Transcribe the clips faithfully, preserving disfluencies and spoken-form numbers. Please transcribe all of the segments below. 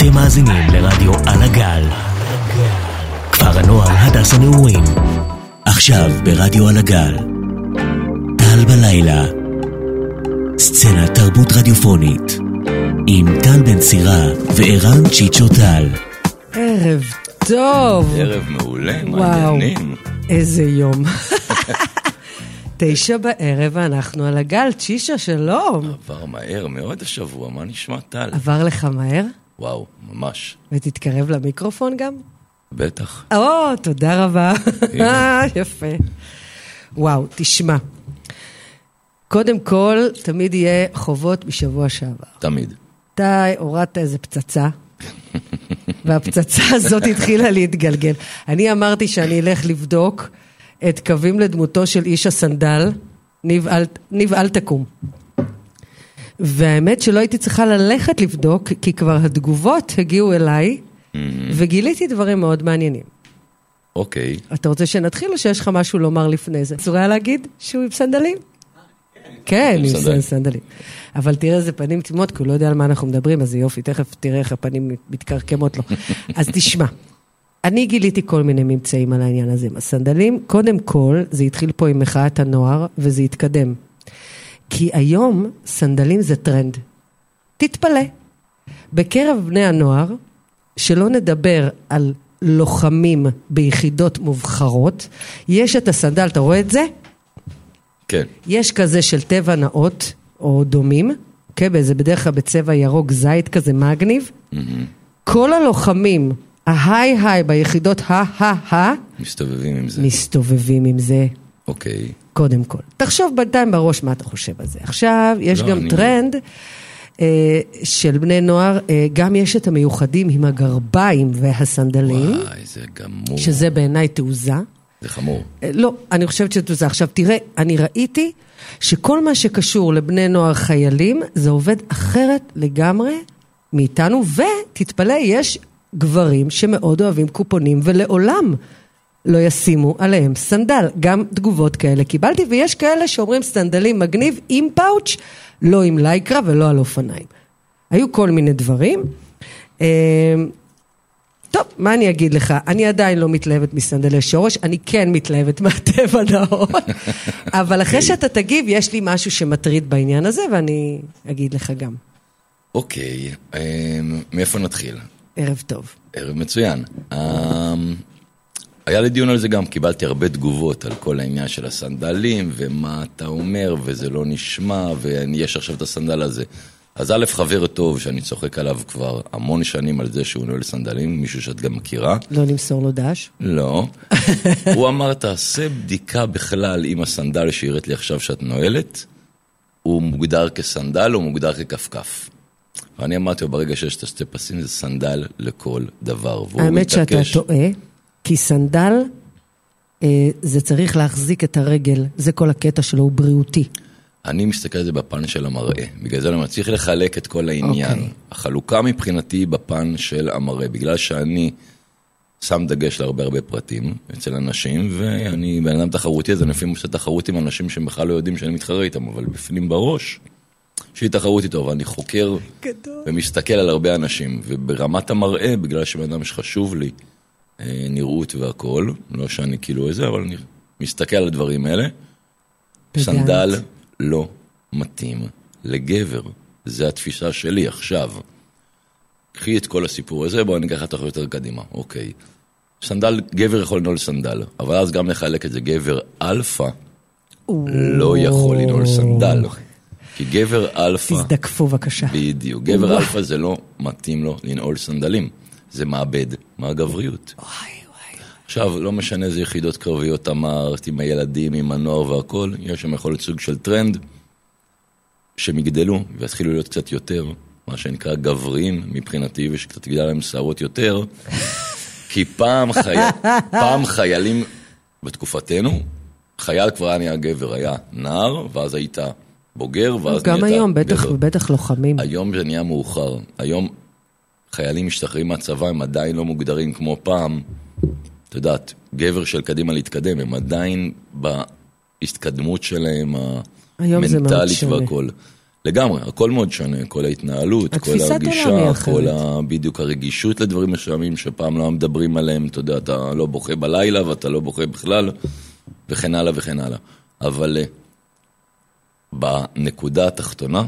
אתם מאזינים לרדיו על הגל. כפר הנוער הדס הנעורים. עכשיו ברדיו על הגל. טל בלילה. סצנת תרבות רדיופונית. עם טל בן סירה וערן צ'יצ'ו טל. ערב טוב. ערב מעולה, מעניינים. איזה יום. תשע בערב אנחנו על הגל. צ'ישה, שלום. עבר מהר מאוד השבוע, מה נשמע טל? עבר לך מהר? וואו, ממש. ותתקרב למיקרופון גם? בטח. או, תודה רבה. יפה. וואו, תשמע. קודם כל, תמיד יהיה חובות בשבוע שעבר. תמיד. אתה הורדת איזה פצצה, והפצצה הזאת התחילה להתגלגל. אני אמרתי שאני אלך לבדוק את קווים לדמותו של איש הסנדל, ניב אל, ניב אל תקום. והאמת שלא הייתי צריכה ללכת לבדוק, כי כבר התגובות הגיעו אליי, mm-hmm. וגיליתי דברים מאוד מעניינים. אוקיי. Okay. אתה רוצה שנתחיל או שיש לך משהו לומר לפני זה? אסור היה להגיד שהוא עם סנדלים? כן, עם סנדלים. אבל תראה איזה פנים תימות, כי הוא לא יודע על מה אנחנו מדברים, אז זה יופי, תכף תראה איך הפנים מתקרקמות לו. אז תשמע, אני גיליתי כל מיני ממצאים על העניין הזה עם הסנדלים. קודם כל, זה התחיל פה עם מחאת הנוער, וזה התקדם. כי היום סנדלים זה טרנד. תתפלא. בקרב בני הנוער, שלא נדבר על לוחמים ביחידות מובחרות, יש את הסנדל, אתה רואה את זה? כן. יש כזה של טבע נאות, או דומים, אוקיי? זה בדרך כלל בצבע ירוק זית כזה מגניב. Mm-hmm. כל הלוחמים, ההיי-היי ביחידות ה-ה-ה, מסתובבים עם זה. מסתובבים עם זה. אוקיי. קודם כל. תחשוב בינתיים בראש מה אתה חושב על זה. עכשיו, יש לא, גם אני... טרנד אה, של בני נוער, אה, גם יש את המיוחדים עם הגרביים והסנדלים. וואי, זה גמור. שזה בעיניי תעוזה. זה חמור. אה, לא, אני חושבת שתעוזה. עכשיו, תראה, אני ראיתי שכל מה שקשור לבני נוער חיילים, זה עובד אחרת לגמרי מאיתנו, ותתפלא, יש גברים שמאוד אוהבים קופונים, ולעולם לא ישימו עליהם סנדל. גם תגובות כאלה קיבלתי, ויש כאלה שאומרים סנדלים מגניב עם פאוץ', לא עם לייקרה ולא על אופניים. היו כל מיני דברים. טוב, מה אני אגיד לך? אני עדיין לא מתלהבת מסנדלי שורש, אני כן מתלהבת מהטבע נאות, אבל אחרי שאתה תגיב, יש לי משהו שמטריד בעניין הזה, ואני אגיד לך גם. אוקיי, מאיפה נתחיל? ערב טוב. ערב מצוין. היה לי דיון על זה גם, קיבלתי הרבה תגובות על כל העניין של הסנדלים, ומה אתה אומר, וזה לא נשמע, ויש עכשיו את הסנדל הזה. אז א' חבר טוב, שאני צוחק עליו כבר המון שנים על זה שהוא נועל סנדלים, מישהו שאת גם מכירה. לא נמסור לו דש? לא. הוא אמר, תעשה בדיקה בכלל עם הסנדל שהראית לי עכשיו שאת נועלת, הוא מוגדר כסנדל או מוגדר ככפכף. ואני אמרתי לו, ברגע שיש את השתי פסים, זה סנדל לכל דבר. האמת שאתה טועה, כי סנדל, אה, זה צריך להחזיק את הרגל, זה כל הקטע שלו, הוא בריאותי. אני מסתכל על זה בפן של המראה, בגלל זה אני צריך לחלק את כל העניין. Okay. החלוקה מבחינתי בפן של המראה, בגלל שאני שם דגש להרבה הרבה פרטים אצל אנשים, ואני בן אדם תחרותי, אז אני לפעמים עושה תחרות עם אנשים שבכלל לא יודעים שאני מתחרה איתם, אבל בפנים בראש, שהיא תחרות איתו, ואני חוקר גדול. ומסתכל על הרבה אנשים, וברמת המראה, בגלל שבן אדם שחשוב לי, נראות והכל, לא שאני כאילו איזה, אבל אני מסתכל על הדברים האלה, סנדל לא מתאים לגבר. זה התפיסה שלי עכשיו. קחי את כל הסיפור הזה, בואו ניקח את החיים יותר קדימה. אוקיי. סנדל, גבר יכול לנעול סנדל, אבל אז גם נחלק את זה. גבר אלפא לא יכול לנעול סנדל. כי גבר אלפא... תזדקפו בבקשה. בדיוק. גבר אלפא זה לא מתאים לו לנעול סנדלים. זה מאבד מהגבריות. וואי וואי. עכשיו, לא משנה איזה יחידות קרביות אמרת, עם הילדים, עם הנוער והכל, יש שם יכול להיות סוג של טרנד, שהם יגדלו ויתחילו להיות קצת יותר, מה שנקרא גבריים מבחינתי, ושקצת יגדל להם שערות יותר, כי פעם, חי... פעם חיילים בתקופתנו, חייל כבר היה נהיה גבר, היה נער, ואז היית בוגר, ואז גם היום, בטח, בטח לוחמים. היום זה נהיה מאוחר. היום חיילים משתחררים מהצבא, הם עדיין לא מוגדרים כמו פעם. אתה יודעת, גבר של קדימה להתקדם, הם עדיין בהתקדמות שלהם, המנטלית והכל. לגמרי, הכל מאוד שונה, כל ההתנהלות, כל הגישה, כל ה... בדיוק הרגישות לדברים משלמים שפעם לא מדברים עליהם, אתה יודע, אתה לא בוכה בלילה ואתה לא בוכה בכלל, וכן הלאה וכן הלאה. אבל בנקודה התחתונה,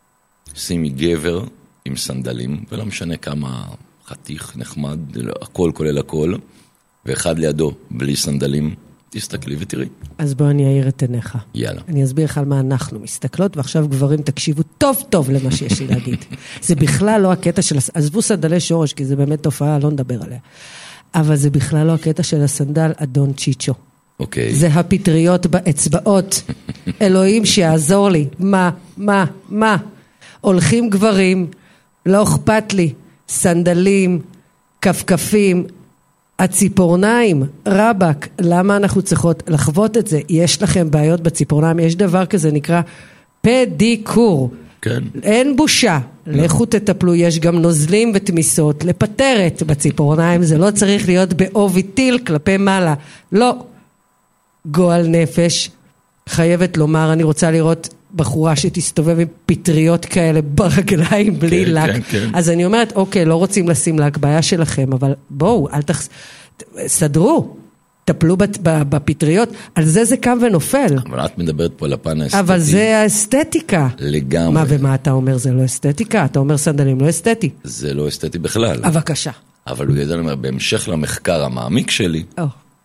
שימי גבר עם סנדלים, ולא משנה כמה חתיך, נחמד, הכל כולל הכל, ואחד לידו בלי סנדלים, תסתכלי ותראי. אז בוא אני אעיר את עיניך. יאללה. אני אסביר לך על מה אנחנו מסתכלות, ועכשיו גברים תקשיבו טוב טוב למה שיש לי להגיד. זה בכלל לא הקטע של, עזבו סנדלי שורש, כי זה באמת תופעה, לא נדבר עליה. אבל זה בכלל לא הקטע של הסנדל אדון צ'יצ'ו. אוקיי. זה הפטריות באצבעות. אלוהים שיעזור לי. מה, מה, מה? הולכים גברים, לא אכפת לי. סנדלים, כפכפים, הציפורניים, רבק, למה אנחנו צריכות לחוות את זה? יש לכם בעיות בציפורניים, יש דבר כזה נקרא פדיקור. כן. אין בושה, לכו תטפלו, יש גם נוזלים ותמיסות, לפטרת בציפורניים, זה לא צריך להיות באובי טיל כלפי מעלה, לא. גועל נפש, חייבת לומר, אני רוצה לראות בחורה שתסתובב עם פטריות כאלה ברגליים בלי כן, לק. כן, כן. אז אני אומרת, אוקיי, לא רוצים לשים לק, בעיה שלכם, אבל בואו, אל תחס... סדרו, טפלו בפטריות, על זה זה קם ונופל. אבל את מדברת פה על הפן האסתטי. אבל זה האסתטיקה. לגמרי. מה ומה אתה אומר, זה לא אסתטיקה? אתה אומר סנדלים לא אסתטי. זה לא אסתטי בכלל. בבקשה. אבל הוא ידע לומר, בהמשך למחקר המעמיק שלי, או.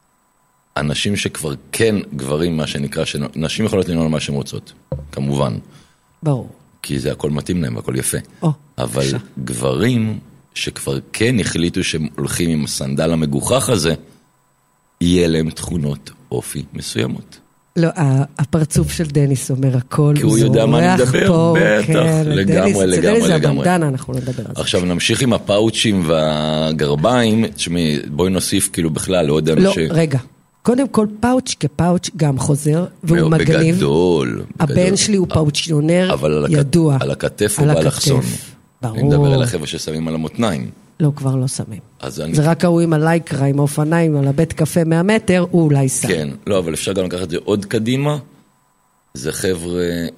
אנשים שכבר כן גברים, מה שנקרא, נשים יכולות לנהול מה שהן רוצות, כמובן. ברור. כי זה הכל מתאים להם, הכל יפה. או, אבל בבקשה. גברים שכבר כן החליטו שהם הולכים עם הסנדל המגוחך הזה, יהיה להם תכונות אופי מסוימות. לא, הפרצוף של דניס אומר הכל, כי הוא יודע מה אני מדבר, בטח, לגמרי, לגמרי, דניס זה לגמרי. הבנדנה, אנחנו לא נדבר על זה. עכשיו נמשיך עם הפאוצ'ים והגרביים, תשמעי, בואי נוסיף כאילו בכלל, לא יודע לא, ש... רגע. קודם כל פאוץ' כפאוץ' גם חוזר, והוא מגניב. בגדול. הבן שלי הוא פאוצ'יונר ידוע. על הכתף או באלכסון? ברור. אני מדבר על החבר'ה ששמים על המותניים. לא, כבר לא שמים. אני... זה רק ההוא עם הלייקרה, עם האופניים, על הבית קפה מאה מטר, הוא אולי שם. כן, לא, אבל אפשר גם לקחת את זה עוד קדימה. זה חבר'ה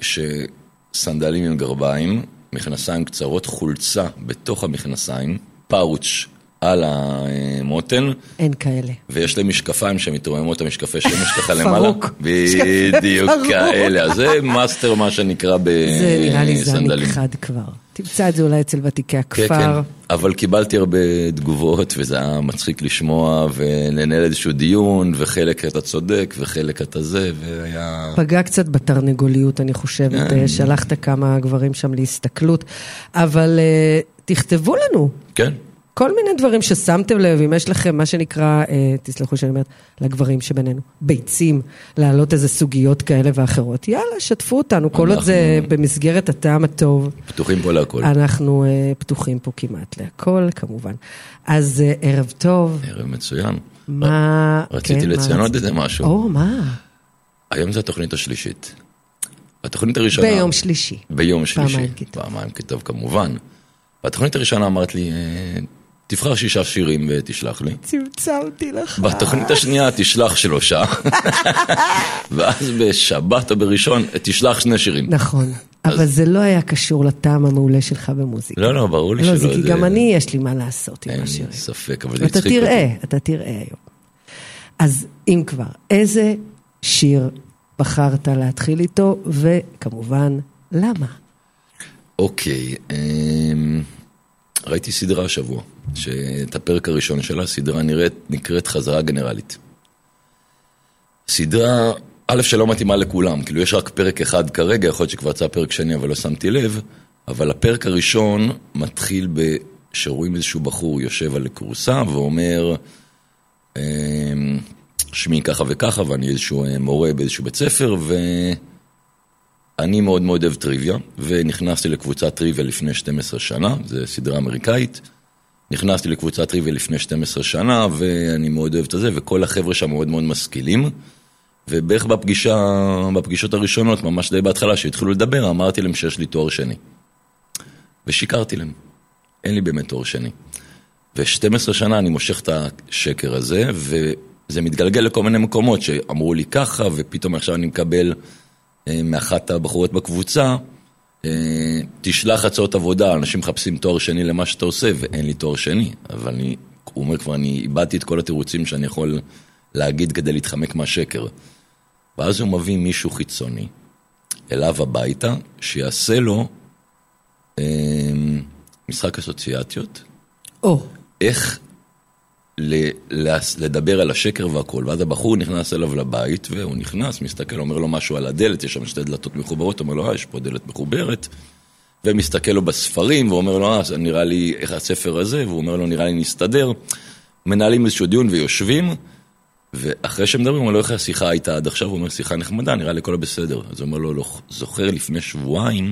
שסנדלים עם גרביים, מכנסיים קצרות, חולצה בתוך המכנסיים, פאוץ' על המותן. אין כאלה. ויש להם משקפיים שמתרוממות המשקפי שמש ככה למעלה. פרוק. בדיוק כאלה. אז זה מאסטר מה שנקרא בסנדלים. זה נראה לי זה הנכחד כבר. תמצא את זה אולי אצל ותיקי הכפר. כן, כן. אבל קיבלתי הרבה תגובות, וזה היה מצחיק לשמוע, ולנהל איזשהו דיון, וחלק אתה צודק, וחלק אתה זה, והיה... פגע קצת בתרנגוליות, אני חושבת. שלחת כמה גברים שם להסתכלות, אבל תכתבו לנו. כן. כל מיני דברים ששמתם לב, אם יש לכם מה שנקרא, אה, תסלחו שאני אומרת, לגברים שבינינו, ביצים, להעלות איזה סוגיות כאלה ואחרות. יאללה, שתפו אותנו, כל עוד זה במסגרת הטעם הטוב. פתוחים פה להכל. אנחנו אה, פתוחים פה כמעט להכל, כמובן. אז אה, ערב טוב. ערב מצוין. מה... רציתי כן, לציין מה... עוד איזה משהו. או, מה? היום זו התוכנית השלישית. התוכנית הראשונה... ביום שלישי. ביום שלישי. פעמיים כתוב. פעמיים כתוב, כמובן. והתוכנית הראשונה אמרת לי... תבחר שישה שירים ותשלח לי. צמצמתי לך. בתוכנית השנייה תשלח שלושה. ואז בשבת או בראשון תשלח שני שירים. נכון. אבל זה לא היה קשור לטעם המעולה שלך במוזיקה. לא, לא, ברור לי שלא. לא, זה כי גם אני יש לי מה לעשות עם אין השירים. ספק, אבל זה הצחיק אותי. אתה תראה, אתה תראה היום. אז אם כבר, איזה שיר בחרת להתחיל איתו, וכמובן, למה? אוקיי, ראיתי סדרה השבוע, שאת הפרק הראשון שלה, סדרה נראית, נקראת חזרה גנרלית. סדרה, א' שלא מתאימה לכולם, כאילו יש רק פרק אחד כרגע, יכול להיות שכבר יצא פרק שני, אבל לא שמתי לב, אבל הפרק הראשון מתחיל שרואים איזשהו בחור יושב על קורסה, ואומר, שמי ככה וככה, ואני איזשהו מורה באיזשהו בית ספר, ואני מאוד מאוד אוהב טריוויה, ונכנסתי לקבוצת טריוויה לפני שתים עשרה שנה, זו סדרה אמריקאית, נכנסתי לקבוצת טריוויה לפני שתים עשרה שנה, ואני מאוד אוהב את זה, וכל החבר'ה שם מאוד מאוד משכילים, ובערך בפגישה, בפגישות הראשונות, ממש די בהתחלה, שהתחילו לדבר, אמרתי להם שיש לי תואר שני. ושיקרתי להם. אין לי באמת תואר שני. ו-שתים עשרה שנה אני מושך את השקר הזה, וזה מתגלגל לכל מיני מקומות שאמרו לי ככה, ופתאום עכשיו אני מקבל מאחת הבחורות בקבוצה, תשלח הצעות עבודה, אנשים מחפשים תואר שני למה שאתה עושה, ואין לי תואר שני, אבל אני, הוא אומר כבר, אני איבדתי את כל התירוצים שאני יכול להגיד כדי להתחמק מהשקר. ואז הוא מביא מישהו חיצוני אליו הביתה, שיעשה לו אה, משחק אסוציאציות, או. איך ל, לדבר על השקר והכל, ואז הבחור נכנס אליו לבית, והוא נכנס, מסתכל, אומר לו משהו על הדלת, יש שם שתי דלתות מחוברות, אומר לו, אה, יש פה דלת מחוברת, ומסתכל לו בספרים, ואומר לו, אה, נראה לי, איך הספר הזה, והוא אומר לו, נראה לי נסתדר, מנהלים איזשהו דיון ויושבים, ואחרי שהם מדברים, הוא אומר לו, איך השיחה הייתה עד עכשיו, הוא אומר, שיחה נחמדה, נראה לי כל בסדר. אז הוא אומר לו, לא, זוכר לפני שבועיים,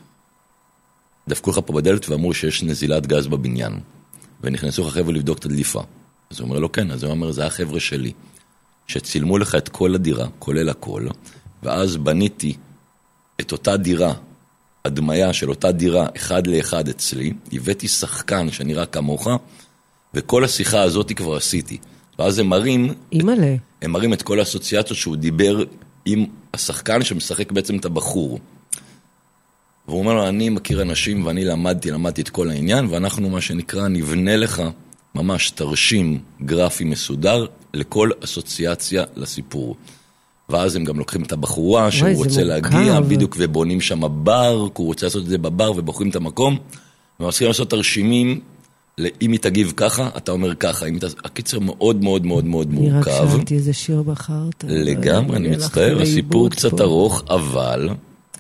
דפקו לך פה בדלת ואמרו שיש נזילת גז בבניין, ונכנסו לך חבר'ה לבדוק את הדליפה. אז הוא אומר לו, כן, אז הוא אומר, זה החבר'ה שלי, שצילמו לך את כל הדירה, כולל הכל, ואז בניתי את אותה דירה, הדמיה של אותה דירה, אחד לאחד אצלי, הבאתי שחקן שנראה כמוך, וכל השיחה הזאת כבר עשיתי. ואז הם מראים, אימאלה. הם מראים את כל האסוציאציות שהוא דיבר עם השחקן שמשחק בעצם את הבחור. והוא אומר לו, אני מכיר אנשים ואני למדתי, למדתי את כל העניין, ואנחנו מה שנקרא נבנה לך ממש תרשים גרפי מסודר לכל אסוציאציה לסיפור. ואז הם גם לוקחים את הבחורה שהוא רוצה להגיע, בדיוק ובונים שם בר, כי הוא רוצה לעשות את זה בבר ובוחרים את המקום, ומתחילים לעשות תרשימים, אם היא תגיב ככה, אתה אומר ככה. הקיצר מאוד מאוד מאוד מאוד מורכב. אני רק שאלתי איזה שיר בחרת. לגמרי, אני מצטער, הסיפור קצת ארוך, אבל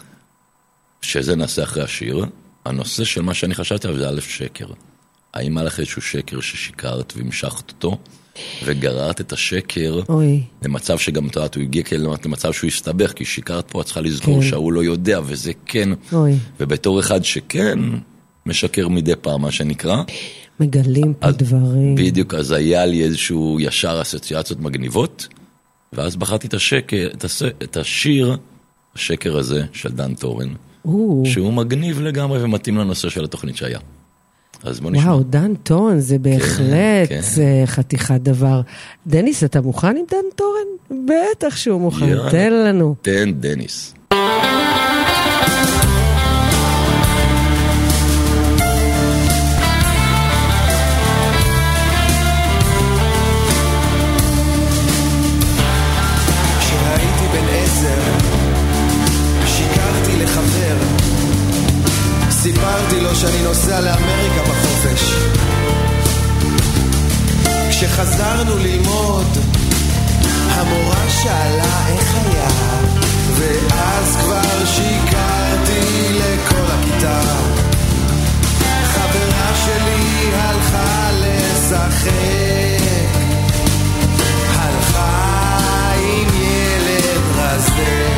שזה נעשה אחרי השיר, הנושא של מה שאני חשבתי עליו זה א' שקר. האם היה לך איזשהו שקר ששיקרת והמשכת אותו, וגררת את השקר למצב שגם אתה יודעת, הוא הגיע למצב שהוא יסתבך, כי שיקרת פה, את צריכה לזכור שהוא לא יודע, וזה כן. ובתור אחד שכן, משקר מדי פעם, מה שנקרא. מגלים פה דברים. בדיוק, אז היה לי איזשהו ישר אסוציאציות מגניבות, ואז בחרתי את השקר, את השיר, השקר הזה של דן טורן, שהוא מגניב לגמרי ומתאים לנושא של התוכנית שהיה. אז בוא נשמע. וואו, דן טורן, זה בהחלט חתיכת דבר. דניס, אתה מוכן עם דן טורן? בטח שהוא מוכן, תן לנו. תן דניס. סיפרתי לו שאני נוסע לאמריקה בחופש. כשחזרנו ללמוד, המורה שאלה איך היה, ואז כבר שיקרתי לכל הכיתה. חברה שלי הלכה לשחק, הלכה עם ילד רזה,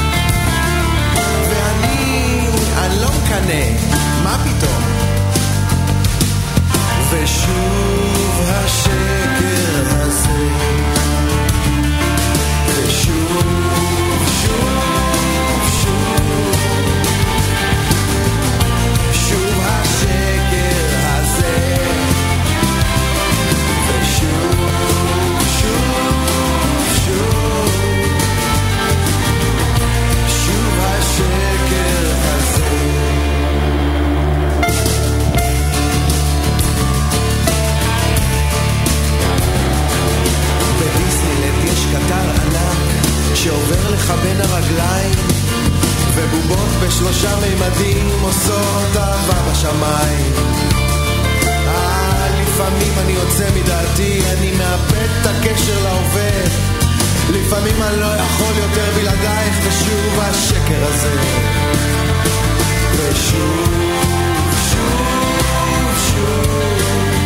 אני לא מקנה, מה פתאום? ושוב השקר הזה, ושוב, שוב, שוב, שוב השקר הזה, ושוב, שוב, שוב, שוב השקר הזה. קטר ענק שעובר לך בין הרגליים, ובובות בשלושה מימדים עושות אהבה בשמיים. אה, לפעמים אני יוצא מדעתי, אני מאבד את הקשר להווה, לפעמים אני לא יכול יותר בלעדייך, ושוב השקר הזה, ושוב שוב שוב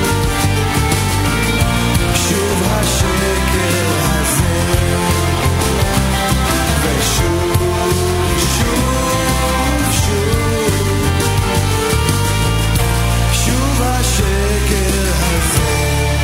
שוב השקר הזה, ושוב שוב שוב שוב השקר הזה.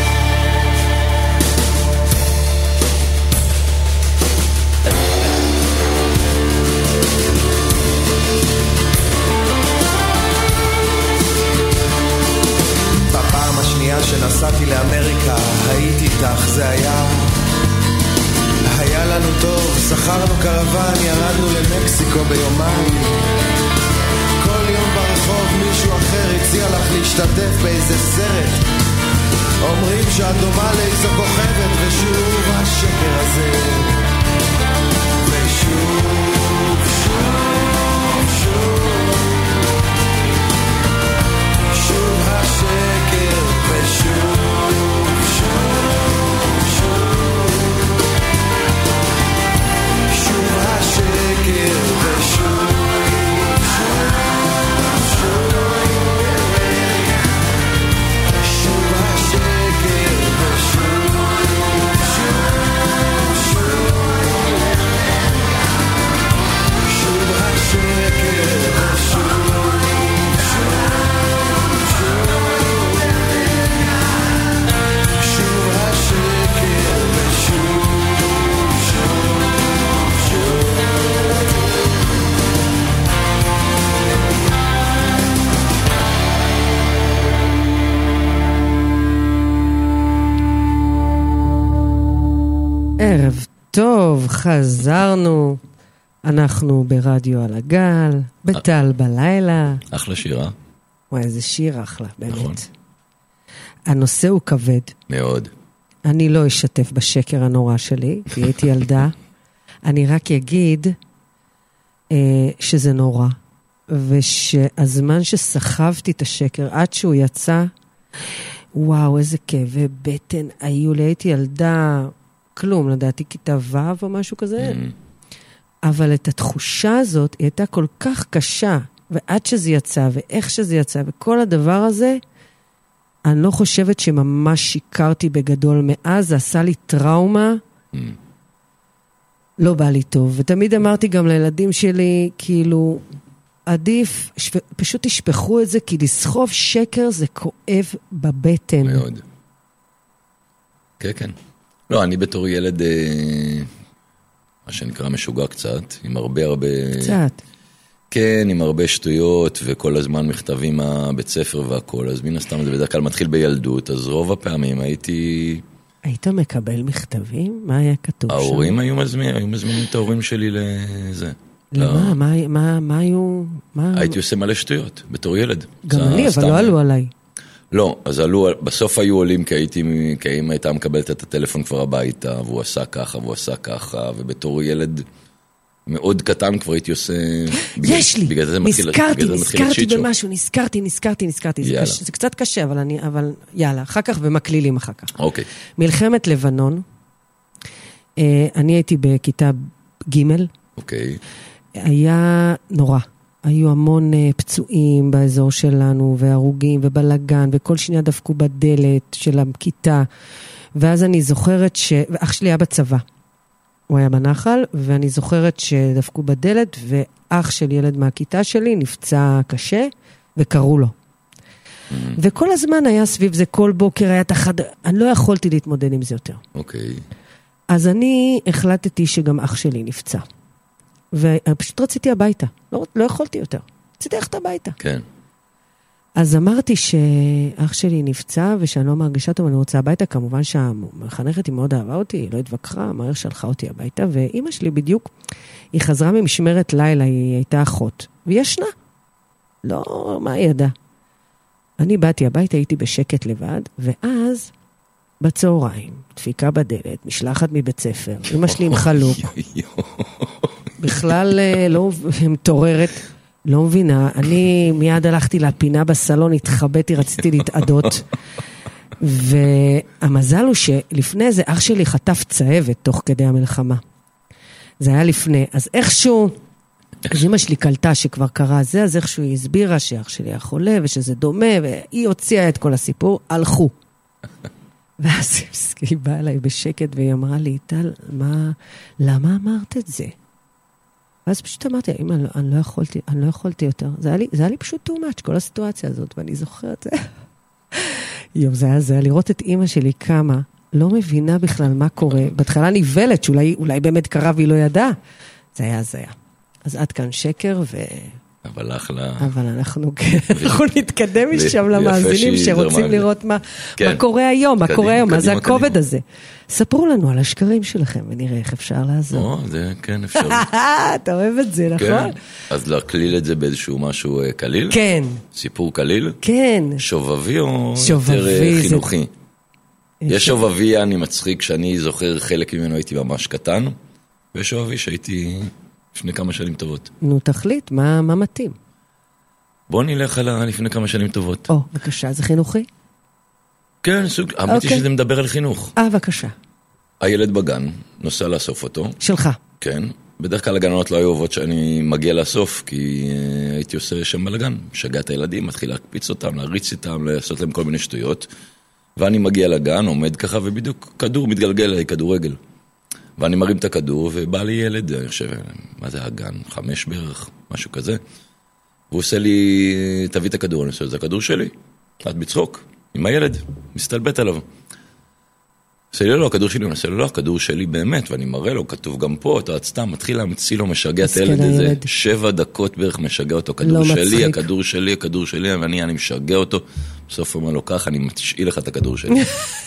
בפעם השנייה שנסעתי לאמריקה הייתי איתך, זה היה היה לנו טוב, שכרנו קרוון, ירדנו למקסיקו ביומיים, יום ברחוב מישהו אחר הציע לך להשתתף באיזה סרט, אומרים שאת דומה לאיזו כוכבת, ושוב השקר הזה, ושוב שוב שוב שוב השקר, ושוב שוב שוב שוב השקר, ושוב ערב טוב, חזרנו, אנחנו ברדיו על הגל, בטל בלילה. אחלה שירה. וואי, איזה שיר אחלה, באמת. נכון. הנושא הוא כבד. מאוד. אני לא אשתף בשקר הנורא שלי, כי הייתי ילדה. אני רק אגיד אה, שזה נורא, ושהזמן שסחבתי את השקר עד שהוא יצא, וואו, איזה כאבי בטן היו לי, הייתי ילדה... כלום, לדעתי כיתה ו' או משהו כזה, mm. אבל את התחושה הזאת היא הייתה כל כך קשה, ועד שזה יצא, ואיך שזה יצא, וכל הדבר הזה, אני לא חושבת שממש שיקרתי בגדול מאז, זה עשה לי טראומה, mm. לא בא לי טוב, ותמיד אמרתי גם לילדים שלי, כאילו, עדיף, שפ... פשוט תשפחו את זה, כי לסחוב שקר זה כואב בבטן. מאוד. כן, כן. לא, אני בתור ילד, מה שנקרא משוגע קצת, עם הרבה הרבה... קצת. כן, עם הרבה שטויות, וכל הזמן מכתבים מהבית ספר והכל, אז מן הסתם זה בדרך כלל מתחיל בילדות, אז רוב הפעמים הייתי... היית מקבל מכתבים? מה היה כתוב שם? ההורים היו מזמינים, היו מזמינים את ההורים שלי לזה. למה? מה, מה, מה היו... הייתי עושה מלא שטויות, בתור ילד. גם אני, אבל לא עלו עליי. לא, אז עלו, בסוף היו עולים כי הייתי, כי האמא הייתה מקבלת את הטלפון כבר הביתה, והוא עשה ככה, והוא עשה ככה, ובתור ילד מאוד קטן כבר הייתי עושה... יש לי, נזכרתי, נזכרתי במשהו, נזכרתי, נזכרתי, נזכרתי. זה קצת קשה, אבל אני, אבל יאללה, אחר כך ומקלילים אחר כך. אוקיי. מלחמת לבנון, אני הייתי בכיתה ג', אוקיי. היה נורא. היו המון פצועים באזור שלנו, והרוגים, ובלגן, וכל שנייה דפקו בדלת של הכיתה. ואז אני זוכרת ש... ואח שלי היה בצבא. הוא היה בנחל, ואני זוכרת שדפקו בדלת, ואח של ילד מהכיתה שלי נפצע קשה, וקראו לו. Mm-hmm. וכל הזמן היה סביב זה, כל בוקר היה תחד... אני לא יכולתי להתמודד עם זה יותר. אוקיי. Okay. אז אני החלטתי שגם אח שלי נפצע. ופשוט רציתי הביתה. לא, לא יכולתי יותר. רציתי ללכת הביתה. כן. אז אמרתי שאח שלי נפצע, ושאני לא מרגישה טוב, אני רוצה הביתה. כמובן שהמחנכת היא מאוד אהבה אותי, היא לא התווכחה, מהר שלחה אותי הביתה, ואמא שלי בדיוק, היא חזרה ממשמרת לילה, היא הייתה אחות, והיא ישנה. לא, מה היא ידעה? אני באתי הביתה, הייתי בשקט לבד, ואז בצהריים, דפיקה בדלת, משלחת מבית ספר, אמא שלי עם חלוק. בכלל לא מתעוררת, לא מבינה, אני מיד הלכתי לפינה בסלון, התחבאתי, רציתי להתעדות, והמזל הוא שלפני זה אח שלי חטף צהבת תוך כדי המלחמה. זה היה לפני, אז איכשהו, אז אמא שלי קלטה שכבר קרה זה, אז איכשהו היא הסבירה שאח שלי היה חולה, ושזה דומה, והיא הוציאה את כל הסיפור, הלכו. ואז היא באה אליי בשקט, והיא אמרה לי, טל, מה, למה אמרת את זה? ואז פשוט אמרתי, אמא, אני לא יכולתי, אני לא יכולתי יותר. זה היה לי, זה היה לי פשוט too much, כל הסיטואציה הזאת, ואני זוכרת זה. יום, זה היה, זה היה לראות את אמא שלי כמה, לא מבינה בכלל מה קורה. בהתחלה ניבלת, שאולי, אולי באמת קרה והיא לא ידעה. זה היה, זה היה. אז עד כאן שקר, אבל אחלה. אבל אנחנו נתקדם משם למאזינים שרוצים לראות מה קורה היום, מה קורה היום, מה זה הכובד הזה. ספרו לנו על השקרים שלכם ונראה איך אפשר לעזור. או, זה כן אפשר. אתה אוהב את זה, נכון? אז להקליל את זה באיזשהו משהו קליל? כן. סיפור קליל? כן. שובבי או יותר חינוכי? יש שובבי, אני מצחיק, שאני זוכר חלק ממנו הייתי ממש קטן, ויש שובבי שהייתי לפני כמה שנים טובות. נו, תחליט, מה מתאים? בוא נלך על לפני כמה שנים טובות. או, בבקשה, זה חינוכי? כן, סוג, האמת היא שזה מדבר על חינוך. אה, בבקשה. הילד בגן, נוסע לאסוף אותו. שלך. כן. בדרך כלל הגננות לא היו אוהבות שאני מגיע לאסוף, כי הייתי עושה שם בלגן, משגע את הילדים, מתחיל להקפיץ אותם, להריץ איתם, לעשות להם כל מיני שטויות. ואני מגיע לגן, עומד ככה, ובדיוק כדור מתגלגל עליי, כדורגל. ואני מרים את הכדור, ובא לי ילד, אני חושב, מה זה הגן? חמש בערך, משהו כזה. והוא עושה לי, תביא את הכדור, אני עושה, זה הכדור שלי. את בצחוק, עם הילד, מסתלבט עליו. עושה לי, לא, הכדור שלי, אני עושה לו, לא, הכדור שלי באמת, ואני מראה לו, כתוב גם פה, אתה סתם מתחיל להמציא לו, משגע את הילד הזה, שבע דקות בערך משגע אותו, הכדור שלי, הכדור שלי, הכדור שלי, ואני, אני משגע אותו, בסוף הוא אומר לו, ככה, אני משאיל לך את הכדור שלי.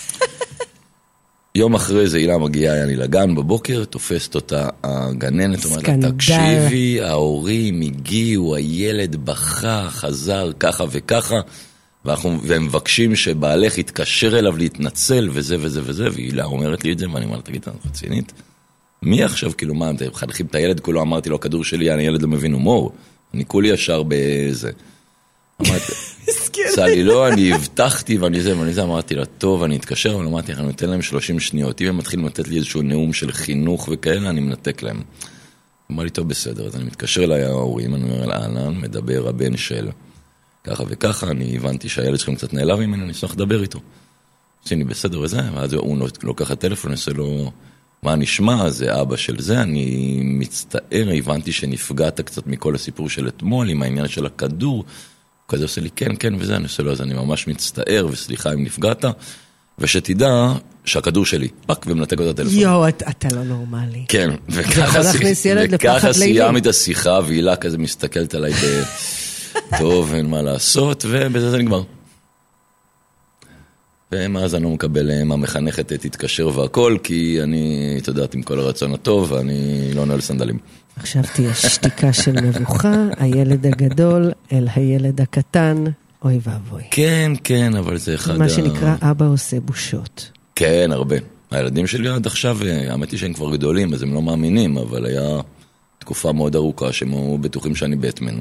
יום אחרי זה הילה מגיעה, אני לגן בבוקר, תופסת אותה הגננת, אומרת לה, תקשיבי, ההורים הגיעו, הילד בכה, חזר ככה וככה, והם מבקשים שבעלך יתקשר אליו להתנצל, וזה וזה וזה, והילה אומרת לי את זה, ואני אומרת, תגיד, את רצינית? מי עכשיו, כאילו, מה, אתם חנכים את הילד, כולו אמרתי לו, הכדור שלי, אני ילד לא מבין הומור, אני כולי ישר בזה. אמרתי, צאלי, לא, אני הבטחתי, ואני זה, ואני זה, אמרתי לה, טוב, אני אתקשר, אבל אמרתי, אני נותן להם שלושים שניות, אם הם מתחילים לתת לי איזשהו נאום של חינוך וכאלה, אני מנתק להם. אמר לי, טוב, בסדר, אז אני מתקשר אליי ההורים, אני אומר, אהלן, מדבר הבן של ככה וככה, אני הבנתי שהילד שלכם קצת נעלב ממנו, אני אשמח לדבר איתו. עשיני בסדר וזה, ואז הוא לוקח הטלפון, אני עושה לו, מה נשמע, זה אבא של זה, אני מצטער, הבנתי שנפגעת קצת מכל הסיפור של אתמול, עם העניין של הכדור, הוא כזה עושה לי כן, כן וזה, אני עושה לו, אז אני ממש מצטער, וסליחה אם נפגעת, ושתדע שהכדור שלי, פק ומנתק אותה הטלפון. יואו, אתה לא נורמלי. כן, וככה סיימתי את השיחה, והילה כזה מסתכלת עליי ב... טוב, אין מה לעשות, ובזה זה נגמר. ומאז אני לא מקבל מה מחנכת, תתקשר והכל, כי אני, אתה יודעת, עם כל הרצון הטוב, ואני לא נועל סנדלים. עכשיו תהיה שתיקה של מבוכה, הילד הגדול אל הילד הקטן, אוי ואבוי. כן, כן, אבל זה אחד... מה שנקרא אבא עושה בושות. כן, הרבה. הילדים שלי עד עכשיו, האמת היא שהם כבר גדולים, אז הם לא מאמינים, אבל היה תקופה מאוד ארוכה, שהם היו בטוחים שאני בטמן.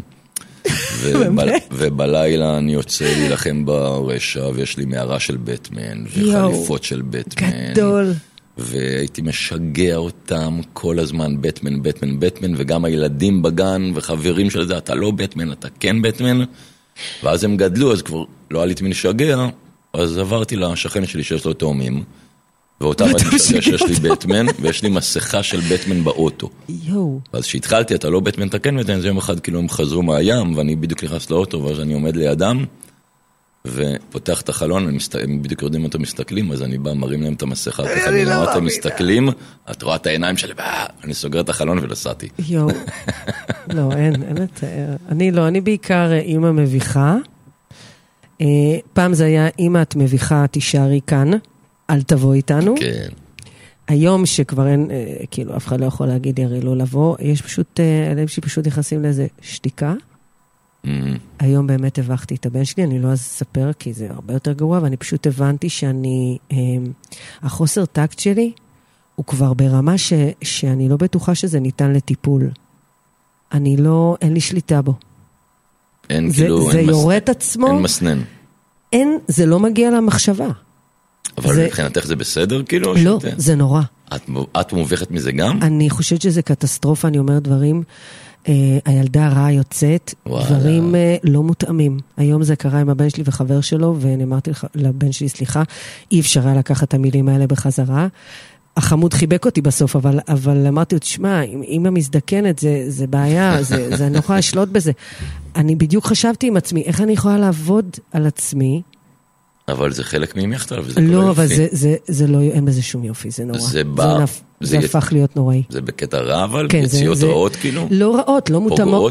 ובלילה אני יוצא להילחם ברשע, ויש לי מערה של בטמן, וחליפות של בטמן. גדול. והייתי משגע אותם כל הזמן, בטמן, בטמן, בטמן, וגם הילדים בגן וחברים של זה, אתה לא בטמן, אתה כן בטמן. ואז הם גדלו, אז כבר לא עליתי מנשגע, אז עברתי לשכן שלי שיש לו תאומים, ואותם אני משגע שיש לי בטמן, ויש לי מסכה של בטמן באוטו. יו. אז שהתחלתי, אתה לא בטמן, אתה כן בטמן, זה יום אחד כאילו הם חזרו מהים, ואני בדיוק נכנס לאוטו, ואז אני עומד לידם, ופותח את החלון, הם בדיוק יודעים אותו מסתכלים, אז אני בא, מרים להם את המסכה, ככה אני לא אותם מסתכלים, את רואה את העיניים שלי, אני סוגר את החלון ולסעתי. יו. לא, אין, אין לתאר. אני לא, אני בעיקר אימא מביכה. פעם זה היה, אימא את מביכה, תישארי כאן. אל תבוא איתנו. כן. היום שכבר אין, כאילו, אף אחד לא יכול להגיד, ירי לא לבוא, יש פשוט, אלה שפשוט נכנסים לאיזה שתיקה. Mm-hmm. היום באמת הבחתי את הבן שלי, אני לא אז אספר, כי זה הרבה יותר גרוע, ואני פשוט הבנתי שאני, החוסר טקט שלי, הוא כבר ברמה ש, שאני לא בטוחה שזה ניתן לטיפול. אני לא, אין לי שליטה בו. אין, זה, כאילו, זה אין יורד מס... עצמו. אין מסנן. אין, זה לא מגיע למחשבה. אבל זה... מבחינתך זה בסדר, כאילו? לא, שאת... זה נורא. את, את מובכת מזה גם? אני חושבת שזה קטסטרופה, אני אומר דברים, אה, הילדה הרעה יוצאת, וואלה. דברים אה, לא מותאמים. היום זה קרה עם הבן שלי וחבר שלו, ואני אמרתי לבן שלי, סליחה, אי אפשר היה לקחת את המילים האלה בחזרה. החמוד חיבק אותי בסוף, אבל, אבל אמרתי, תשמע, אם המזדקנת, זה, זה בעיה, זה, זה, אני לא יכולה לשלוט בזה. אני בדיוק חשבתי עם עצמי, איך אני יכולה לעבוד על עצמי, אבל זה חלק ממך, וזה לא, אבל זה, זה, זה לא, אין בזה שום יופי, זה נורא. זה בא, זה, נפ, זה, זה הפך להיות נוראי. זה בקטע רע, אבל כן, יציאות זה, רעות, כאילו? לא רעות, לא מותאמות. פוגעות?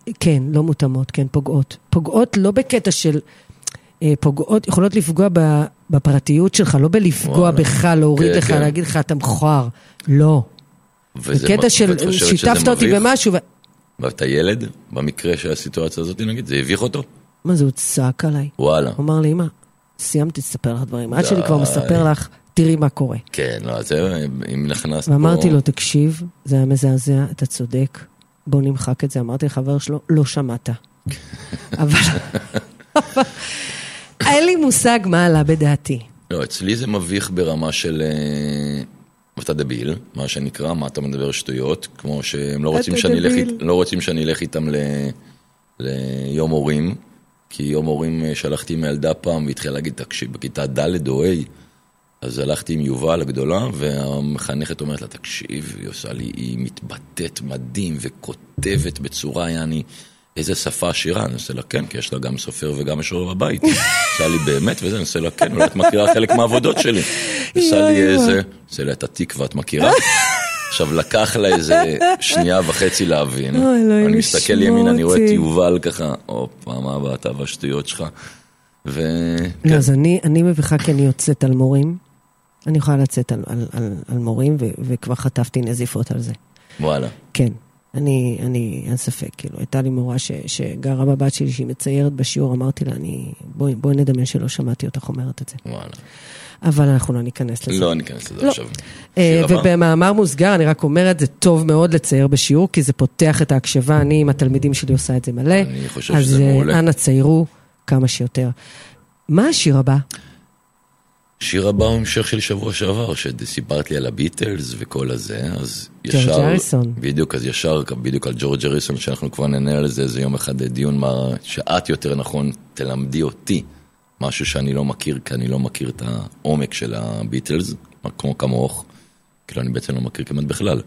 כן, לא מותאמות, כן, פוגעות. פוגעות לא בקטע של, פוגעות יכולות לפגוע בפרטיות שלך, לא בלפגוע בך, להוריד לך, להגיד לך, אתה מכוער. לא. בקטע של שיתפת אותי במשהו. ואתה ילד, במקרה של הסיטואציה הזאת, נגיד, זה הביך אותו? מה זה, הוא צעק עליי. וואלה. הוא אמר לי, אמא, סיימתי לספר לך דברים. עד שאני כבר מספר לך, תראי מה קורה. כן, לא, זה, אם נכנסת פה... ואמרתי לו, תקשיב, זה היה מזעזע, אתה צודק, בוא נמחק את זה. אמרתי לחבר שלו, לא שמעת. אבל... אין לי מושג מה עלה בדעתי. לא, אצלי זה מביך ברמה של... אתה דביל, מה שנקרא, מה אתה מדבר שטויות, כמו שהם לא רוצים שאני אלך, לא רוצים שאני אלך איתם ל... ליום הורים, כי יום הורים שלחתי עם הילדה פעם, והתחילה להגיד, תקשיב, בכיתה ד' או אי, אז הלכתי עם יובל הגדולה, והמחנכת אומרת לה, תקשיב, היא עושה לי, היא מתבטאת מדהים, וכותבת בצורה, יעני, איזה שפה עשירה, אני עושה לה כן, כי יש לה גם סופר וגם משורר בבית. עושה לי באמת, וזה, אני עושה לה כן, אולי את מכירה חלק מהעבודות שלי. עושה לי איזה, עושה לה את התקווה, את מכירה? עכשיו לקח לה איזה שנייה וחצי להבין. אני מסתכל ימין, אני רואה את יובל ככה, הופה, מה הבאת והשטויות שלך. לא, אז אני מביכה כי אני יוצאת על מורים. אני יכולה לצאת על מורים, וכבר חטפתי נזיפות על זה. וואלה. כן. אני, אני, אין ספק, כאילו, הייתה לי מורה ש, שגרה בבת שלי, שהיא מציירת בשיעור, אמרתי לה, אני, בואי, בואי נדמיין שלא שמעתי אותך אומרת את זה. וואלה. אבל אנחנו לא ניכנס לזה. לא ניכנס לזה לא. עכשיו. ובמאמר מוסגר, אני רק אומרת, זה טוב מאוד לצייר בשיעור, כי זה פותח את ההקשבה, אני עם התלמידים שלי עושה את זה מלא. אני חושב שזה מעולה. אז אנא ציירו כמה שיותר. מה השיר הבא? שיר הבא הוא המשך של שבוע שעבר, שסיפרת לי על הביטלס וכל הזה, אז ישר... ג'ורג' הריסון. בדיוק, אז ישר, בדיוק על ג'ורג' הריסון, שאנחנו כבר נענה על זה, זה יום אחד דיון, מה, שאת יותר נכון תלמדי אותי, משהו שאני לא מכיר, כי אני לא מכיר את העומק של הביטלס, כמו כמוך, כאילו אני בעצם לא מכיר כמעט בכלל.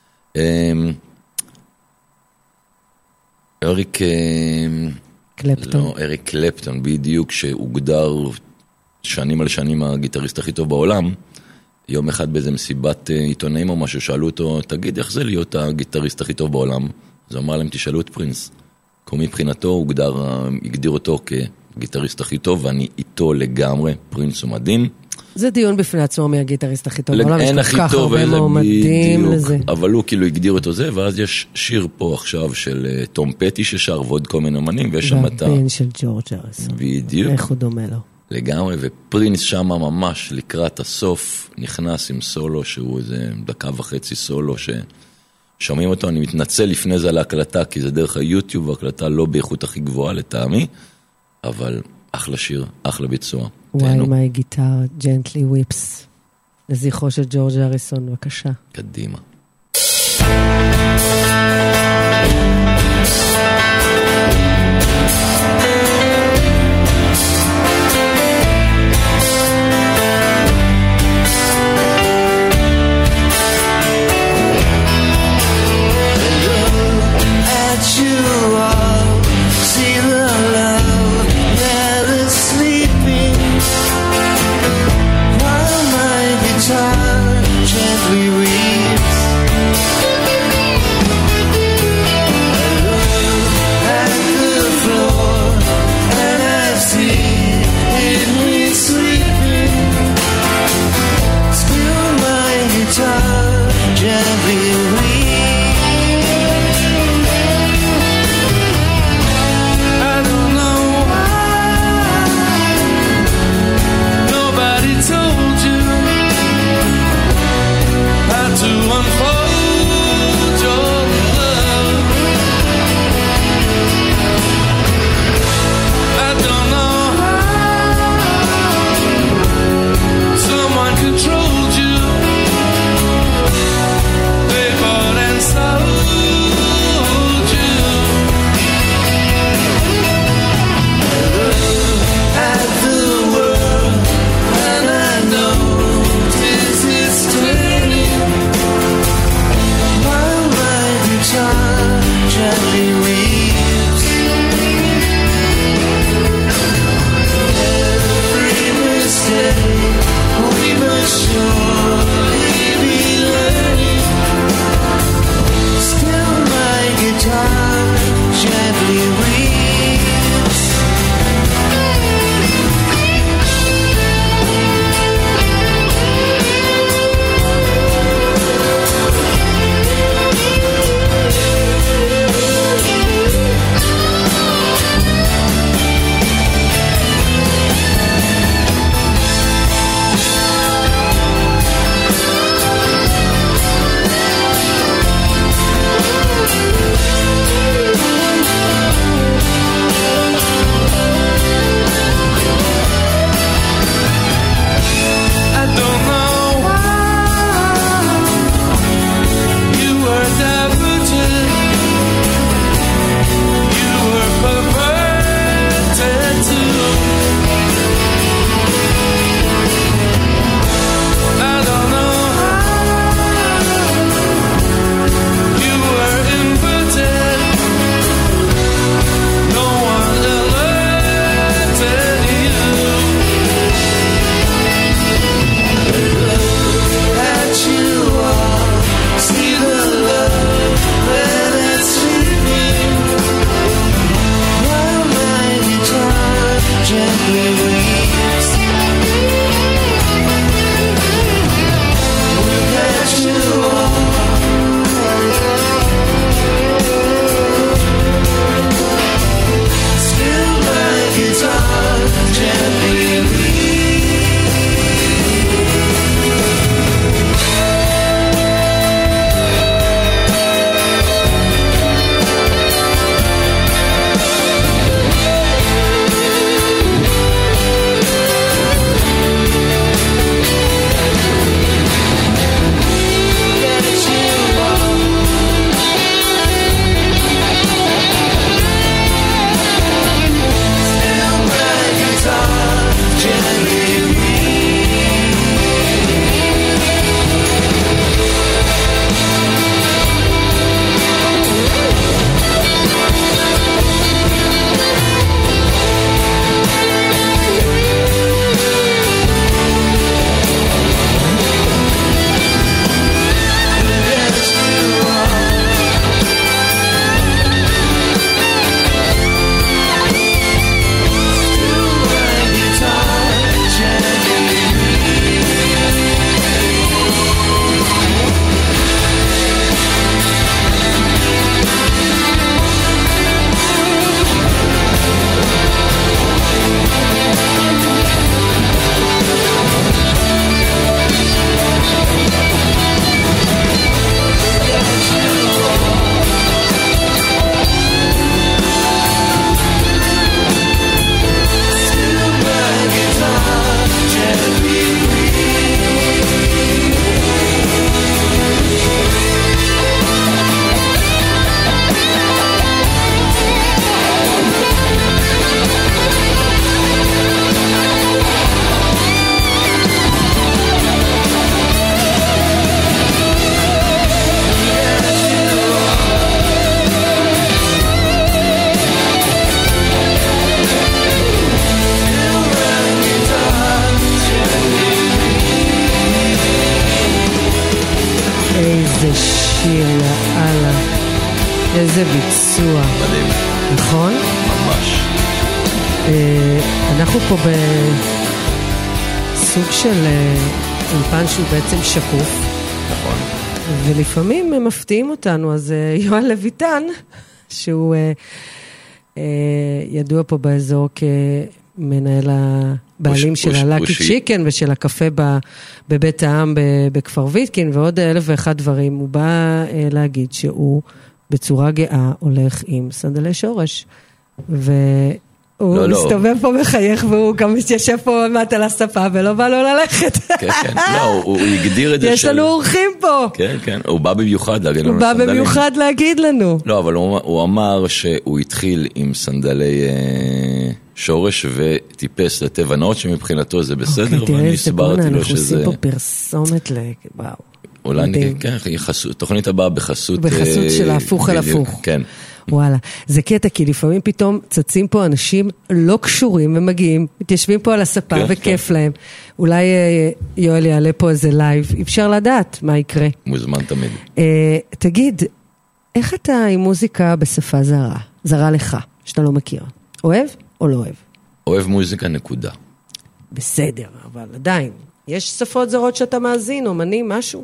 אריק... קלפטון. לא, אריק קלפטון, בדיוק, שהוגדר... שנים על שנים הגיטריסט הכי טוב בעולם, יום אחד באיזה מסיבת עיתונאים או משהו, שאלו אותו, תגיד, איך זה להיות הגיטריסט הכי טוב בעולם? אז הוא אמר להם, תשאלו את פרינס. כי מבחינתו הוא הגדיר, הגדיר אותו כגיטריסט הכי טוב, ואני איתו לגמרי, פרינס הוא מדהים. זה דיון בפני עצמו מהגיטריסט הכי טוב בעולם, אין יש הכי כל כך טוב, הרבה מועמדים לזה. אבל הוא כאילו הגדיר אותו זה, ואז יש שיר פה עכשיו של תום פטי ששר, ועוד כל מיני אמנים, ויש שם את ה... והבן של ג'ורג' הריסון. בדיוק. איך הוא דומה לו. לגמרי, ופרינס שם ממש לקראת הסוף נכנס עם סולו, שהוא איזה דקה וחצי סולו, ששומעים אותו, אני מתנצל לפני זה על ההקלטה, כי זה דרך היוטיוב, וההקלטה לא באיכות הכי גבוהה לטעמי, אבל אחלה שיר, אחלה ביצוע. וואי, מהי גיטר, ג'נטלי וויפס, לזכרו של ג'ורג' הריסון, בבקשה. קדימה. Gently weeps. איזה ביצוע. מדהים. נכון? ממש. אנחנו פה בסוג של אולפן שהוא בעצם שקוף. נכון. ולפעמים הם מפתיעים אותנו, אז יואל לויטן, שהוא ידוע פה באזור כמנהל הבעלים של הלאקי צ'יקן ושל הקפה בבית העם בכפר ויתקין ועוד אלף ואחד דברים, הוא בא להגיד שהוא בצורה גאה הולך עם סנדלי שורש, והוא לא, מסתובב לא. פה מחייך, והוא גם יושב פה מעט על הספה, ולא בא לו ללכת. כן, כן, לא, הוא, הוא הגדיר את זה יש של... לנו אורחים פה. כן, כן, הוא בא במיוחד להגיד לנו הוא בא סנדלים. במיוחד להגיד לנו. לא, אבל הוא, הוא אמר שהוא התחיל עם סנדלי אה, שורש, וטיפס לטבע נאות, שמבחינתו זה בסדר, אוקיי, ואני הסברתי לו שזה... אנחנו עושים פה פרסומת ל... וואו. אולי אני, כן, תוכנית הבאה בחסות... בחסות של ההפוך על הפוך. כן. וואלה, זה קטע, כי לפעמים פתאום צצים פה אנשים לא קשורים ומגיעים, מתיישבים פה על הספה כן, וכיף כן. להם. אולי יואל יעלה פה איזה לייב, אפשר לדעת מה יקרה. מוזמן תמיד. אה, תגיד, איך אתה עם מוזיקה בשפה זרה? זרה לך, שאתה לא מכיר. אוהב או לא אוהב? אוהב מוזיקה נקודה. בסדר, אבל עדיין. יש שפות זרות שאתה מאזין, אומנים, משהו?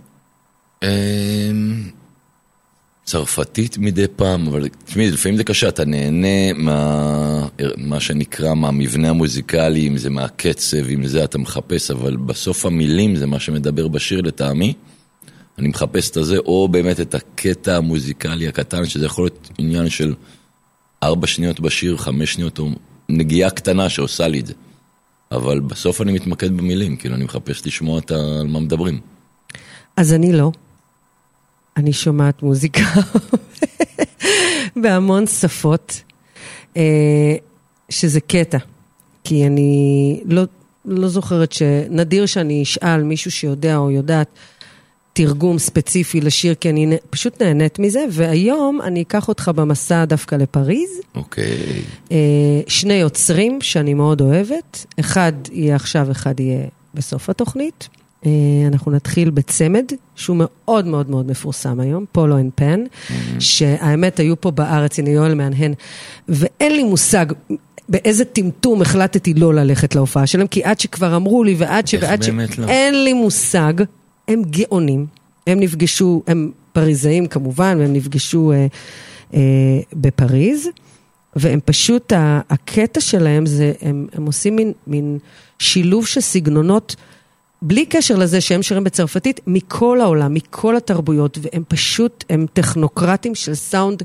צרפתית מדי פעם, אבל תשמעי, לפעמים זה קשה, אתה נהנה מה, מה שנקרא, מהמבנה המוזיקלי, אם זה מהקצב, אם זה אתה מחפש, אבל בסוף המילים זה מה שמדבר בשיר לטעמי, אני מחפש את זה, או באמת את הקטע המוזיקלי הקטן, שזה יכול להיות עניין של ארבע שניות בשיר, חמש שניות, או נגיעה קטנה שעושה לי את זה. אבל בסוף אני מתמקד במילים, כאילו אני מחפש לשמוע את על מה מדברים. אז אני לא. אני שומעת מוזיקה בהמון שפות, שזה קטע, כי אני לא, לא זוכרת שנדיר שאני אשאל מישהו שיודע או יודעת תרגום ספציפי לשיר, כי אני פשוט נהנית מזה, והיום אני אקח אותך במסע דווקא לפריז. אוקיי. שני יוצרים שאני מאוד אוהבת, אחד יהיה עכשיו, אחד יהיה בסוף התוכנית. אנחנו נתחיל בצמד, שהוא מאוד מאוד מאוד מפורסם היום, פולו אנד פן, שהאמת היו פה בארץ, הנה יואל מהנהן, ואין לי מושג באיזה טמטום החלטתי לא ללכת להופעה שלהם, כי עד שכבר אמרו לי, ועד ש... ועד ש... לא. אין לי מושג, הם גאונים, הם נפגשו, הם פריזאים כמובן, והם נפגשו אה, אה, בפריז, והם פשוט, הקטע שלהם זה, הם, הם עושים מין, מין שילוב של סגנונות, בלי קשר לזה שהם שרים בצרפתית, מכל העולם, מכל התרבויות, והם פשוט, הם טכנוקרטים של סאונד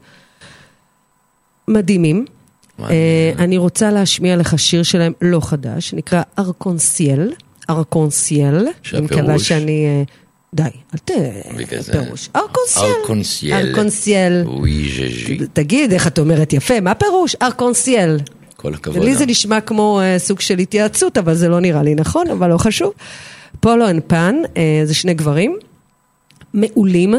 מדהימים. אני רוצה להשמיע לך שיר שלהם לא חדש, נקרא ארקונסיאל, ארקונסיאל, אני מקווה שאני... די, אל תפירוש. ארקונסיאל. ארקונסיאל. תגיד, איך את אומרת יפה, מה פירוש? ארקונסיאל. כל הכבוד. לי זה נשמע כמו סוג של התייעצות, אבל זה לא נראה לי נכון, אבל לא חשוב. פולו אנד פן, זה שני גברים, מעולים,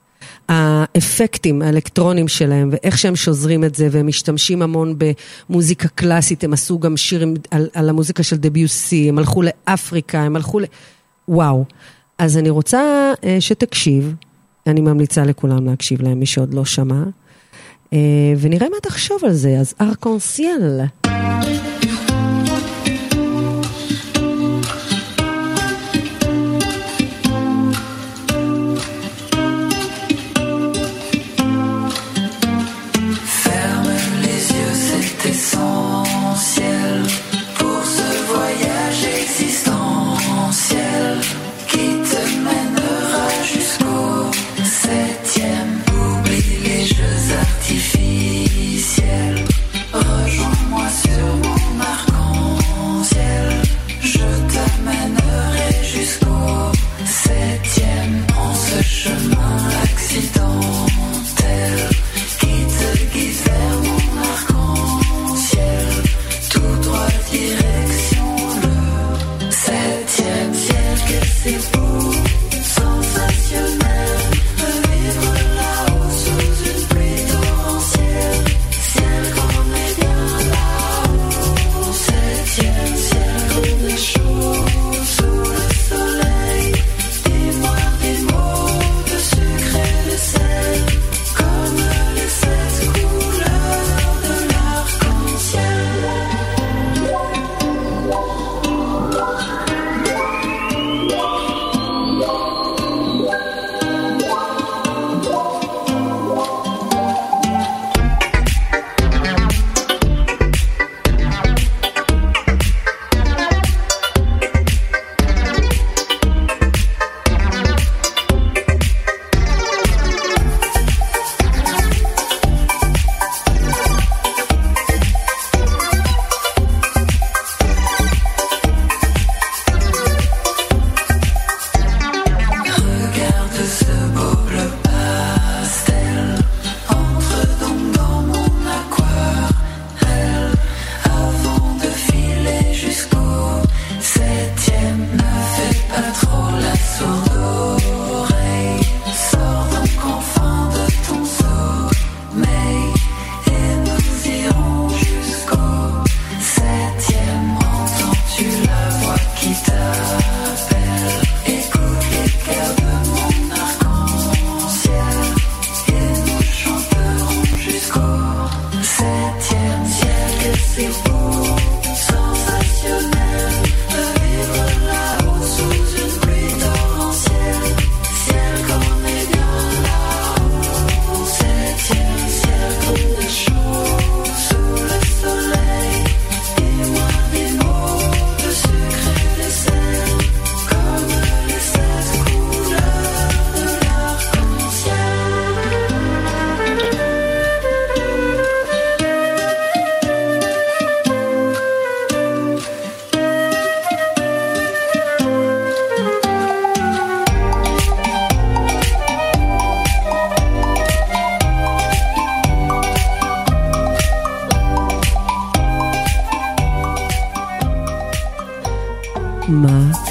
האפקטים האלקטרונים שלהם, ואיך שהם שוזרים את זה, והם משתמשים המון במוזיקה קלאסית, הם עשו גם שירים על, על המוזיקה של דביוסי, הם הלכו לאפריקה, הם הלכו ל... וואו. אז אני רוצה שתקשיב, אני ממליצה לכולם להקשיב להם, מי שעוד לא שמע, ונראה מה תחשוב על זה. אז ארקונסיאל. Rejoins-moi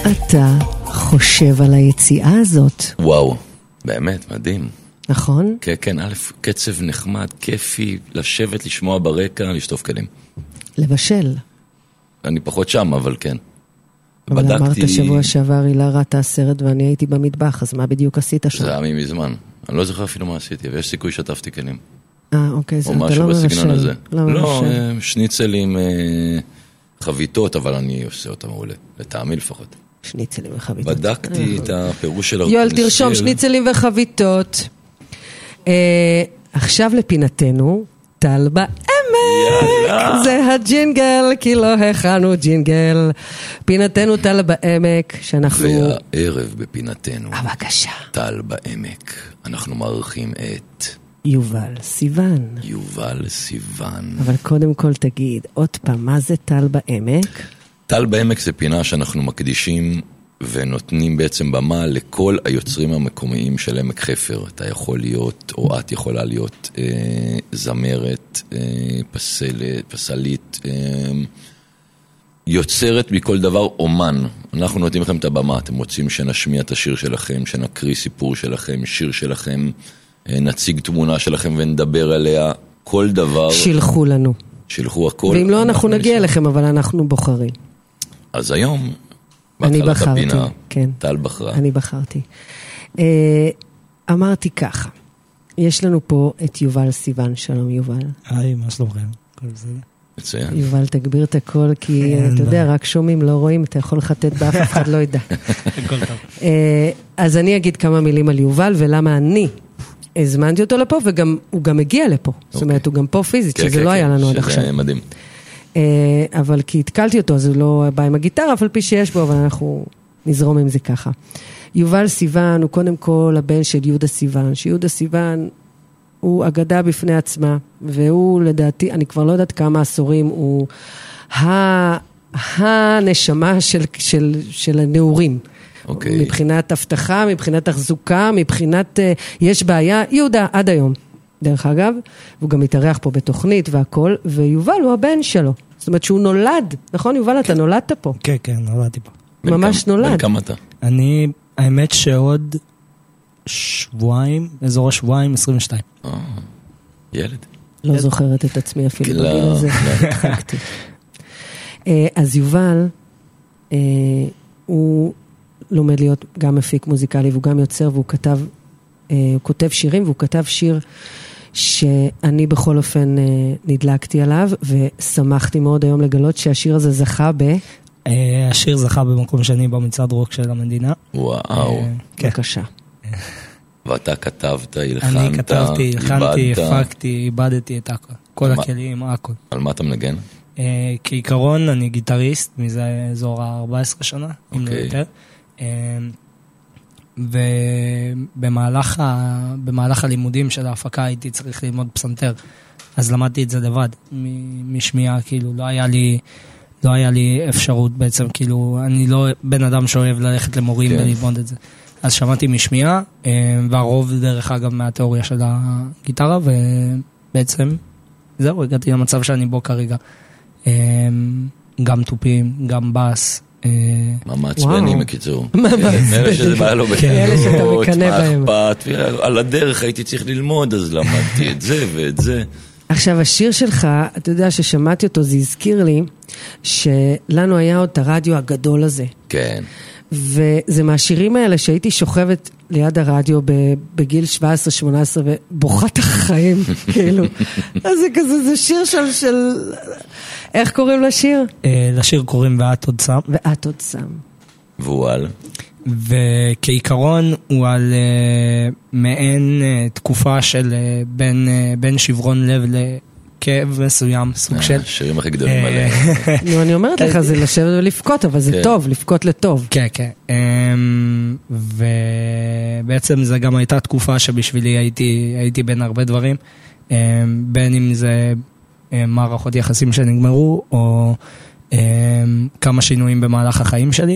אתה חושב על היציאה הזאת? וואו, באמת, מדהים. נכון? כן, כן, א', קצב נחמד, כיפי, לשבת, לשמוע ברקע, לשטוף כלים. לבשל. אני פחות שם, אבל כן. אבל בדקתי... אמרת שבוע שעבר, הילה ראתה הסרט ואני הייתי במטבח, אז מה בדיוק עשית שם? זה היה מזמן. אני לא זוכר אפילו מה עשיתי, ויש סיכוי שטפתי כלים. אה, אוקיי, זה או אתה משהו לא בסגנון מבשל. הזה. לא, לא, מבשל. אה, שניצלים, אה, חביתות, אבל אני עושה אותם מעולה. לטעמי לפחות. שניצלים וחביתות. בדקתי את הפירוש של... יואל, הרקונסל. תרשום שניצלים וחביתות. אה, עכשיו לפינתנו, טל בעמק. זה הג'ינגל, כי לא הכנו ג'ינגל. פינתנו טל בעמק, שאנחנו... והערב בפינתנו, בבקשה. טל בעמק, אנחנו מערכים את יובל סיוון. יובל סיוון. אבל קודם כל תגיד, עוד פעם, מה זה טל בעמק? טל בעמק זה פינה שאנחנו מקדישים ונותנים בעצם במה לכל היוצרים המקומיים של עמק חפר. אתה יכול להיות, או את יכולה להיות אה, זמרת, אה, פסלת, פסלית, אה, יוצרת מכל דבר אומן. אנחנו נותנים לכם את הבמה, אתם רוצים שנשמיע את השיר שלכם, שנקריא סיפור שלכם, שיר שלכם, אה, נציג תמונה שלכם ונדבר עליה, כל דבר. שילחו לנו. שילחו הכל. ואם לא, אנחנו נגיע אליכם, אבל אנחנו בוחרים. אז היום... אני בחרתי, כן. טל בחרה. אני בחרתי. אמרתי ככה, יש לנו פה את יובל סיוון, שלום יובל. היי, מה שלומכם? כל בסדר? מצוין. יובל, תגביר את הכל, כי אתה יודע, רק שומעים, לא רואים, אתה יכול לחטט באף, אף אחד לא ידע. הכל טוב. אז אני אגיד כמה מילים על יובל, ולמה אני הזמנתי אותו לפה, וגם הוא גם הגיע לפה. זאת אומרת, הוא גם פה פיזית, שזה לא היה לנו עד עכשיו. שזה מדהים. אבל כי התקלתי אותו, אז הוא לא בא עם הגיטרה, אבל פי שיש בו, אבל אנחנו נזרום עם זה ככה. יובל סיוון הוא קודם כל הבן של יהודה סיוון, שיהודה סיוון הוא אגדה בפני עצמה, והוא לדעתי, אני כבר לא יודעת כמה עשורים, הוא הנשמה של, של, של הנעורים. Okay. מבחינת הבטחה, מבחינת תחזוקה, מבחינת, יש בעיה, יהודה עד היום. דרך אגב, הוא גם מתארח פה בתוכנית והכל, ויובל הוא הבן שלו. זאת אומרת שהוא נולד, נכון יובל? אתה נולדת פה. כן, כן, נולדתי פה. ממש נולד. בן כמה אתה? אני, האמת שעוד שבועיים, אזור השבועיים, עשרים ושתיים. אה, ילד. לא זוכרת את עצמי אפילו לא, בגיל הזה. התחקתי. אז יובל, הוא לומד להיות גם מפיק מוזיקלי, והוא גם יוצר, והוא כתב, הוא כותב שירים, והוא כתב שיר שאני בכל אופן נדלקתי עליו, ושמחתי מאוד היום לגלות שהשיר הזה זכה ב... השיר זכה במקום שני במצעד רוק של המדינה. וואו. בבקשה. ואתה כתבת, הלחנת, אני כתבתי, הלחנתי, הפקתי, איבדתי את הכל. כל הכלים, הכל. על מה אתה מנגן? כעיקרון אני גיטריסט, מזה אזור ה-ארבע עשרה שנה, אם לא יותר. ובמהלך ה... במהלך הלימודים של ההפקה הייתי צריך ללמוד פסנתר, אז למדתי את זה לבד, משמיעה, כאילו, לא היה לי, לא היה לי אפשרות בעצם, כאילו, אני לא בן אדם שאוהב ללכת למורים כן. וללמוד את זה. אז שמעתי משמיעה, והרוב דרך אגב מהתיאוריה של הגיטרה, ובעצם זהו, הגעתי למצב שאני בו כרגע. גם טופים, גם בס, מה מעצבנים בקיצור. אלה שזה בא לו אלה שאתה מקנה בהם. על הדרך הייתי צריך ללמוד, אז למדתי את זה ואת זה. עכשיו, השיר שלך, אתה יודע ששמעתי אותו, זה הזכיר לי, שלנו היה עוד את הרדיו הגדול הזה. כן. וזה מהשירים האלה שהייתי שוכבת ליד הרדיו בגיל שבע עשרה שמונה עשרה ובוחת החיים, כאילו. אז זה כזה, זה שיר של, של... איך קוראים לשיר? לשיר קוראים ואת עוד שם. ואת עוד שם. והוא על? וכעיקרון הוא על מעין תקופה של בין שברון לב לכאב מסוים, סוג של... השירים הכי גדולים עליהם. נו, אני אומרת לך, זה לשבת ולפקות, אבל זה טוב, לפקות לטוב. כן, כן. ובעצם זה גם הייתה תקופה שבשבילי הייתי בין הרבה דברים, בין אם זה מערכות יחסים שנגמרו, או כמה שינויים במהלך החיים שלי,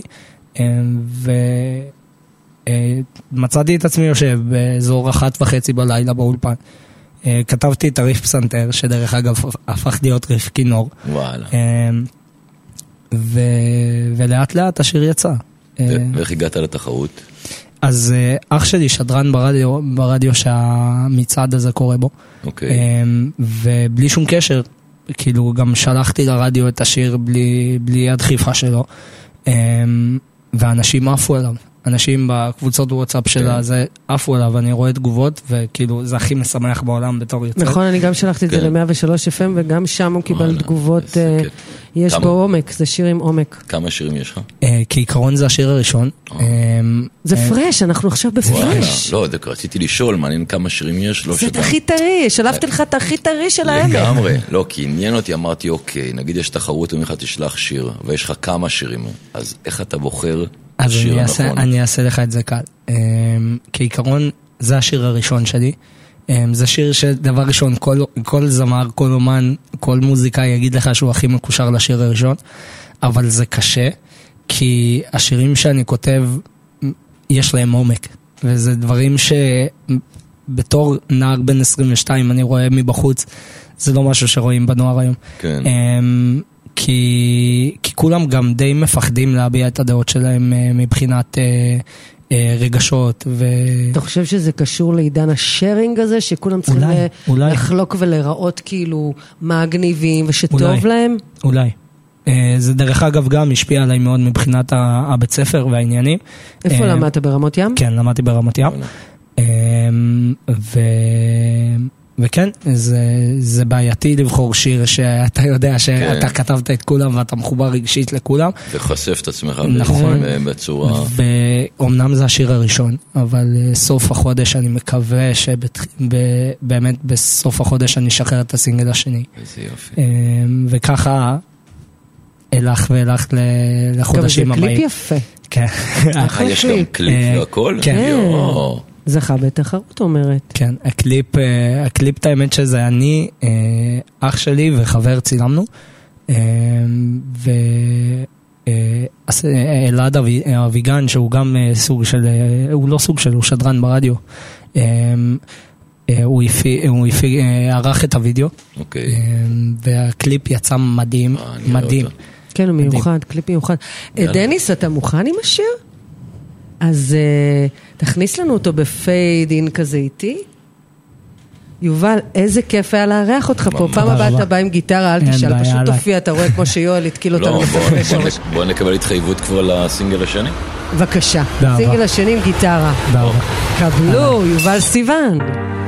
ומצאתי את עצמי יושב באזור אחת וחצי בלילה באולפן. כתבתי את הריף פסנתר, שדרך אגב הפך להיות ריף כינור. וואלה. ולאט לאט השיר יצא. ואיך הגעת לתחרות? אז אח שלי שדרן ברדיו, ברדיו שהמצעד הזה קורה בו. אוקיי. ובלי שום קשר, כאילו גם שלחתי לרדיו את השיר בלי, בלי יד דחיפה שלו. ואנשים עפו עליו. אנשים בקבוצות וואטסאפ שלה, זה עפו עליו, אני רואה תגובות, וכאילו זה הכי משמח בעולם בתור יוצא. נכון, אני גם שלחתי את זה ל-מאה ושלוש אף אם, וגם שם הוא קיבל תגובות, יש בו עומק, זה שיר עם עומק. כמה שירים יש לך? כעיקרון זה השיר הראשון. זה פרש, אנחנו עכשיו בפרש. לא, רציתי לשאול, מעניין כמה שירים יש. זה את הכי טרי, שלפתי לך את הכי טרי של האמת. לגמרי, לא, כי עניין אותי, אמרתי, אוקיי, נגיד יש תחרות, ומך תשלח שיר, ויש לך כמה שירים, אז איך אתה בוחר אז אני אעשה, אני אעשה לך את זה קל. כעיקרון, זה השיר הראשון שלי. זה שיר שדבר ראשון, כל, כל זמר, כל אומן, כל מוזיקה יגיד לך שהוא הכי מקושר לשיר הראשון, אבל זה קשה, כי השירים שאני כותב, יש להם עומק. וזה דברים שבתור נער בן עשרים ושתיים, אני רואה מבחוץ, זה לא משהו שרואים בנוער היום. כן. כי, כי כולם גם די מפחדים להביע את הדעות שלהם מבחינת אה, אה, רגשות. ו... אתה חושב שזה קשור לעידן השארינג הזה, שכולם צריכים אולי, לה, אולי. לחלוק ולראות כאילו מגניבים ושטוב אולי, להם? אולי. אה, זה דרך אגב גם השפיע עליי מאוד מבחינת הבית ספר והעניינים. איפה אה, למדת? ברמות ים? כן, למדתי ברמות ים. אה, ו... וכן, זה, זה בעייתי לבחור שיר שאתה יודע שאתה כן. כתבת את כולם ואתה מחובר רגשית לכולם. וחושף את עצמך נכון. בצורה... ואומנם זה השיר הראשון, אבל סוף החודש אני מקווה שבאמת בסוף החודש אני אשחרר את הסינגל השני. איזה יופי. וככה אלך ואלך לחודשים הבאים. גם זה קליפ יפה. כן. יש גם קליפ והכל? כן. יואו. זכה בתחרות אומרת. כן, הקליפ, הקליפ, האמת שזה אני, אח שלי וחבר צילמנו, ואלעד אביגן, שהוא גם סוג של, הוא לא סוג של, הוא שדרן ברדיו, הוא ערך את הוידאו, והקליפ יצא מדהים, מדהים. כן, הוא מיוחד, קליפ מיוחד. דניס, אתה מוכן עם השיר? אז uh, תכניס לנו אותו בפייד אין כזה איתי. יובל, איזה כיף היה לארח אותך פה. פעם הבאה אתה בא עם גיטרה, אל תשאל, פשוט תופיע, אתה רואה כמו שיואל התקיל אותנו. בוא נקבל התחייבות כבר לסינגל השני. בבקשה, סינגל השני עם גיטרה. קבלו, יובל סיוון.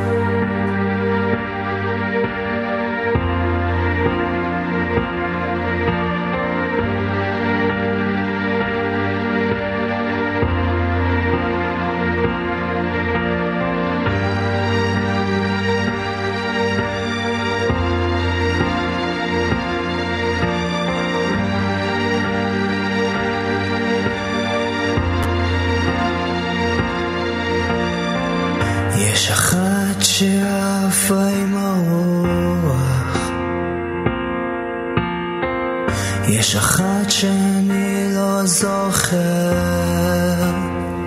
יש אחת שעפה עם הרוח, יש אחת שאני לא זוכר,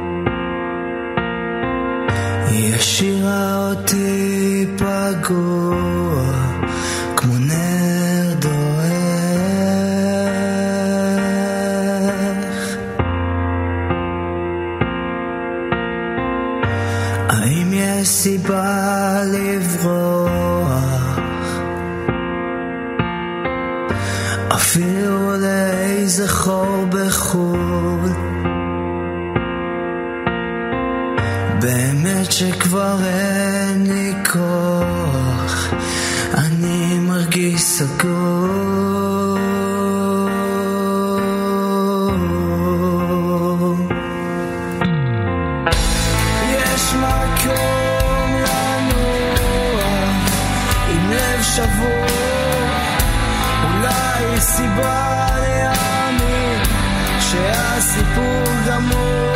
היא השאירה אותי פגוע כמו נר דועך. האם יש סיבה לברוח אפילו לאיזה חור בחול? באמת שכבר אין לי כוח, אני מרגיש סגור. יש מקום לנוע עם לב שבור, אולי סיבה להאמין שהסיפור גמור.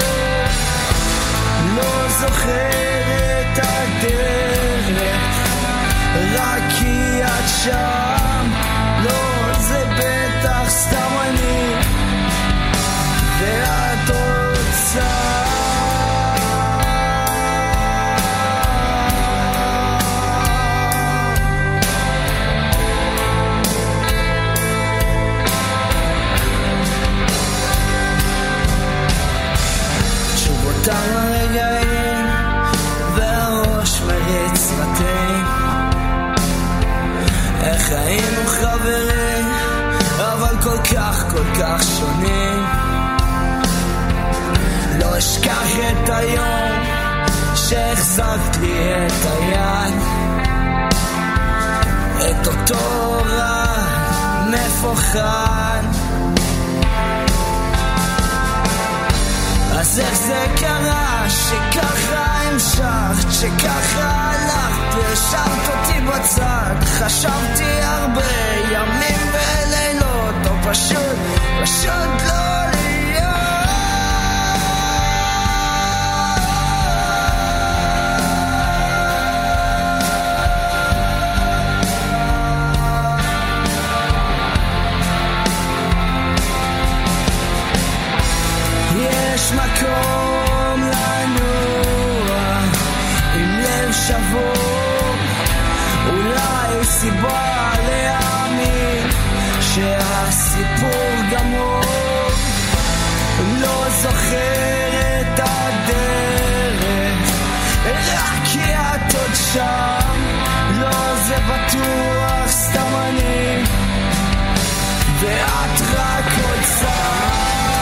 לא זוכר את הדרך, רק כי את שם. לא, זה בטח סתם אני ואת רוצה. אותם הרגעים והראש מריץ רטים, איך היינו חברים אבל כל כך כל כך שונים. לא אשכח את היום שהחזקת לי את היד, את אותו רע מפוחד. אז איך זה קרה שככה המשכת, שככה הלכת והשארת אותי בצד? חשבתי הרבה ימים ולילות, או פשוט, פשוט לא יש מקום לנוע עם לב שבור, אולי סיבה להאמין שהסיפור גמור. לא זוכר את הדרך רק כי את עוד שם, לא זה בטוח סתם אני ואת רק עוד שם.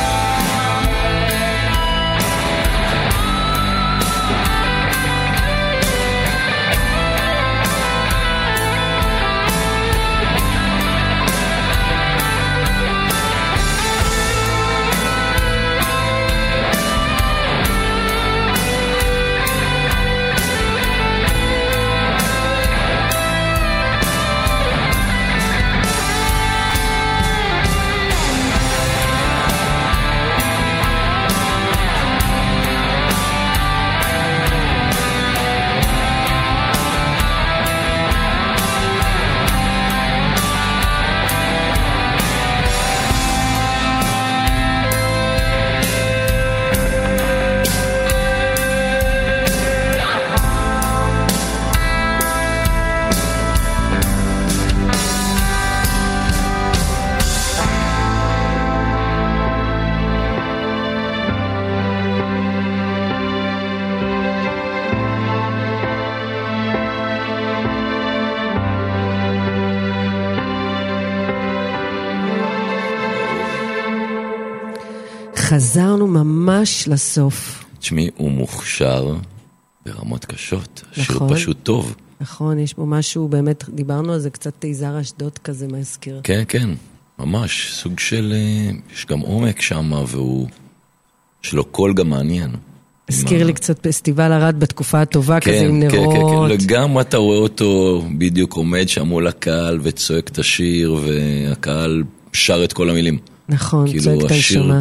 חזרנו ממש לסוף. תשמעי, הוא מוכשר ברמות קשות. השיר נכון. פשוט טוב. נכון, יש בו משהו, באמת, דיברנו על זה קצת תיזר אשדוד כזה, מה הזכיר? כן, כן, ממש, סוג של, יש גם עומק שם, והוא, יש לו קול גם מעניין. הזכיר לי קצת פסטיבל הרד בתקופה הטובה, כזה עם נרות. כן, כן, לגמרי אתה רואה אותו בדיוק עומד שם מול הקהל, וצועק את השיר, והקהל שר את כל המילים. נכון, צועק את הנשמה.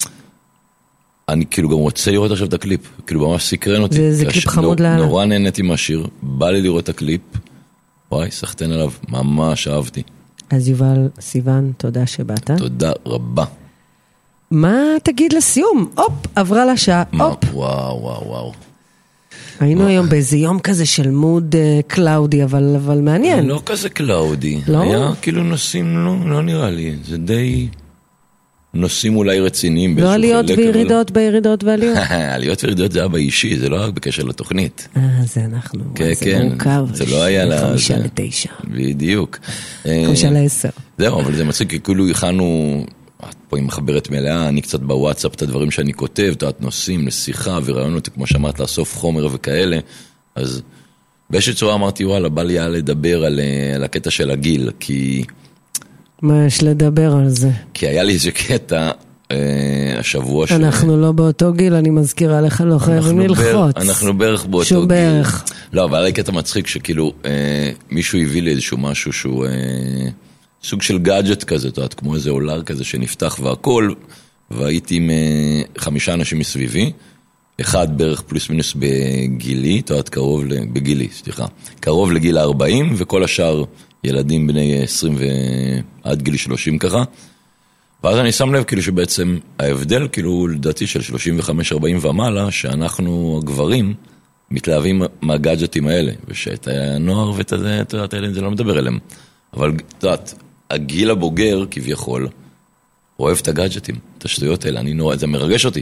אני כאילו גם רוצה לראות עכשיו את הקליפ, כאילו ממש סקרן אותי. זה, זה קליפ חמוד לאללה. נורא נהניתי מהשיר, בא לי לראות את הקליפ, וואי, סחטן עליו, ממש אהבתי. אז יובל סיוון, תודה שבאת. תודה רבה. מה תגיד לסיום? הופ, עברה לשעה, הופ. וואו, וואו, וואו. היינו היום באיזה יום כזה של מוד קלאודי, אבל, אבל מעניין. לא כזה קלאודי. לא? היה כאילו נושאים, לא, לא נראה לי, זה די... נושאים אולי רציניים. לא עליות וירידות בירידות ועליות. עליות וירידות זה היה באישי, זה לא רק בקשר לתוכנית. אה, זה אנחנו, כן, זה כן, מורכב. זה לא היה לה... חמישה לתשע. בדיוק. חמישה לעשר. זהו, אבל זה מצחיק, כי כאילו הכנו, את פה עם מחברת מלאה, אני קצת בוואטסאפ את הדברים שאני כותב, את נושאים לשיחה ורעיונות, כמו שאמרת, לאסוף חומר וכאלה, אז באיזושהי צורה אמרתי, וואלה, בא לי היה לדבר על, על הקטע של הגיל, כי... מה יש לדבר על זה? כי היה לי איזה קטע אה, השבוע... אנחנו ש... לא באותו גיל, אני מזכירה לך, לא חייבים ללחוץ. אנחנו בערך באותו שהוא גיל. בערך. לא, אבל היה לי קטע מצחיק שכאילו אה, מישהו הביא לי איזשהו משהו שהוא אה, סוג של גאדג'ט כזה, תיודעת, כמו איזה אולר כזה שנפתח והכל, והייתי עם אה, חמישה אנשים מסביבי, אחד בערך פלוס מינוס בגילי, תיודעת, קרוב, בגילי, סליחה, קרוב לגיל ארבעים, וכל השאר... ילדים בני עשרים ועד גיל שלושים ככה, ואז אני שם לב כאילו שבעצם ההבדל כאילו לדעתי של שלושים וחמש ארבעים ומעלה, שאנחנו הגברים מתלהבים מהגאדג'טים האלה, ושאת הנוער ואת זה, את יודעת, זה לא מדבר אליהם, אבל את יודעת, הגיל הבוגר כביכול, אוהב את הגאדג'טים, את השטויות האלה, אני נורא, זה מרגש אותי,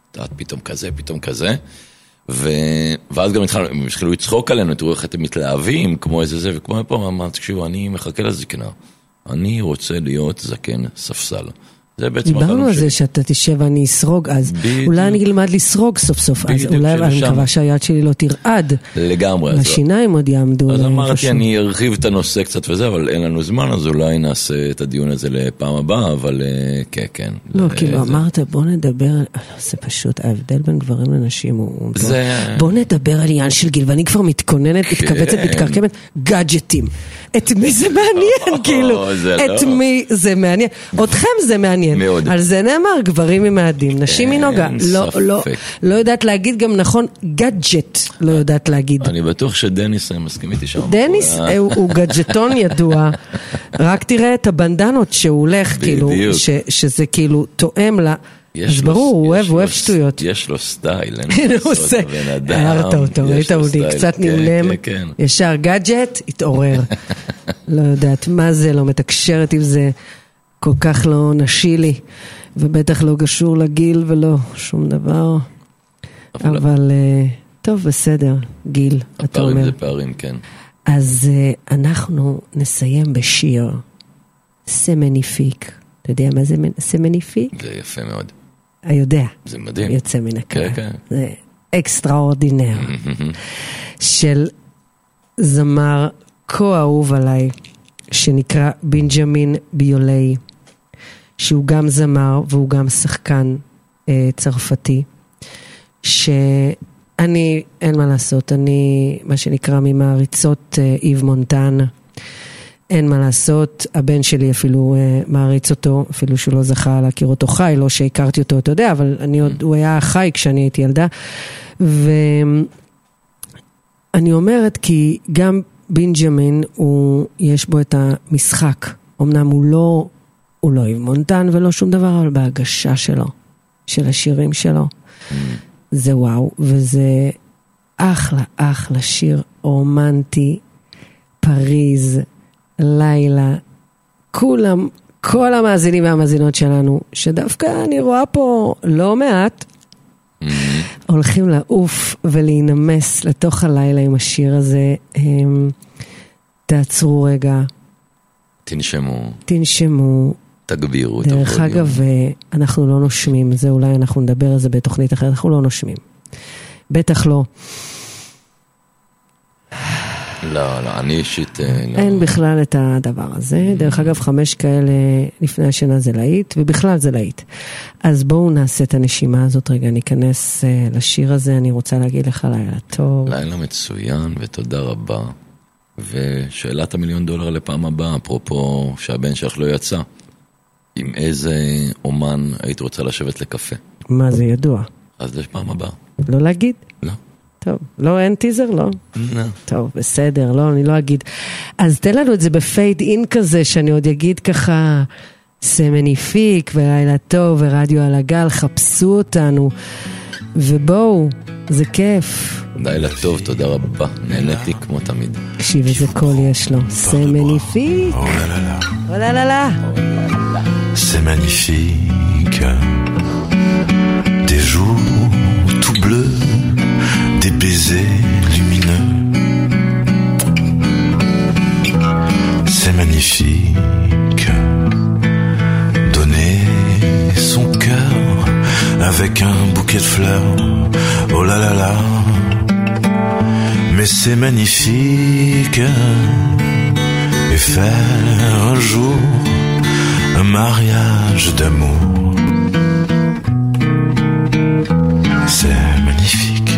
את פתאום כזה, פתאום כזה. ו... ואז גם התחלנו, הם התחילו לצחוק עלינו, תראו איך אתם מתלהבים, כמו איזה זה, וכמו פה, אמרתי, תקשיבו, אני מחכה לזקנה. אני רוצה להיות זקן ספסל. זה בעצם דיברנו על זה שאתה תשב ואני אסרוג, אז אולי אני אלמד לסרוג סוף סוף, אז אולי אני מקווה שהיד שלי לא תרעד. לגמרי. השיניים עוד יעמדו. אז אמרתי, אני ארחיב את הנושא קצת וזה, אבל אין לנו זמן, אז אולי נעשה את הדיון הזה לפעם הבאה, אבל כן, כן. לא, כאילו אמרת, בוא נדבר, זה פשוט, ההבדל בין גברים לנשים הוא... בוא נדבר על עניין של גיל, ואני כבר מתכוננת, מתכווצת, מתקרקמת, גאדג'טים. את מי זה מעניין, כאילו? את מי זה מעניין? אתכם זה מעניין. מאוד. על זה נאמר, גברים ממאדים, נשים מנוגה. לא, לא, לא יודעת להגיד גם נכון, גאדג'ט לא יודעת להגיד. אני בטוח שדניס מסכים איתי שם. דניס הוא גאדג'טון ידוע, רק תראה את הבנדנות שהוא הולך, כאילו, שזה כאילו תואם לה, אז ברור, הוא אוהב, הוא אוהב שטויות. יש לו סטייל, אין לו עושה. הערת אותו, ראית אודי, קצת נמנם, ישר גאדג'ט, התעורר. לא יודעת מה זה, לא מתקשרת עם זה. כל כך לא נשי לי, ובטח לא קשור לגיל ולא שום דבר. אבל טוב, בסדר, גיל, אתה אומר. הפערים זה פערים, כן. אז אנחנו נסיים בשיר סמניפיק. אתה יודע מה זה סמניפיק? זה יפה מאוד. יודע. זה מדהים. יוצא מן הכלל. כן, כן. זה אקסטראורדינר. של זמר כה אהוב עליי, שנקרא בנג'מין ביולי, שהוא גם זמר והוא גם שחקן אה, צרפתי, שאני, אין מה לעשות, אני מה שנקרא ממעריצות אה, איב מונטן, אין מה לעשות, הבן שלי אפילו אה, מעריץ אותו, אפילו שהוא לא זכה להכיר אותו חי, לא שהכרתי אותו, אתה יודע, אבל אני עוד, הוא היה חי כשאני הייתי ילדה, ואני אומרת כי גם בנג'מין, הוא, יש בו את המשחק. אמנם הוא לא, הוא לא איב מונטן ולא שום דבר, אבל בהגשה שלו, של השירים שלו, mm. זה וואו, וזה אחלה, אחלה שיר רומנטי, פריז, לילה, כולם, כל המאזינים והמאזינות שלנו, שדווקא אני רואה פה לא מעט, mm-hmm. הולכים לעוף ולהינמס לתוך הלילה עם השיר הזה. הם, תעצרו רגע. תנשמו. תנשמו. תגבירו. דרך אגב, אנחנו לא נושמים. זה אולי אנחנו נדבר על זה בתוכנית אחרת. אנחנו לא נושמים. בטח לא. לא, לא, אני אישית... אין בכלל את הדבר הזה. דרך אגב, חמש כאלה לפני השינה זה להיט, ובכלל זה להיט. אז בואו נעשה את הנשימה הזאת רגע, ניכנס לשיר הזה, אני רוצה להגיד לך לילה טוב. לילה מצוין, ותודה רבה. ושאלת המיליון דולר לפעם הבאה, אפרופו שהבן שלך לא יצא. עם איזה אומן היית רוצה לשבת לקפה? מה זה ידוע? אז לפעם הבאה. לא להגיד? לא. טוב, לא, אין טיזר, לא? לא. טוב, בסדר, לא, אני לא אגיד. אז תן לנו את זה בפייד אין כזה, שאני עוד אגיד ככה, סמניפיק ולילה טוב ורדיו על הגל, חפשו אותנו, ובואו, זה כיף. לילה טוב, תודה רבה, נהניתי כמו תמיד. תקשיב, איזה קול יש לו, סמניפיק. אולה לה לה. C'est magnifique, des jours tout bleus, des baisers lumineux. C'est magnifique, donner son cœur avec un bouquet de fleurs. Oh là là là, mais c'est magnifique, et faire un jour un mariage d'amour. C'est magnifique.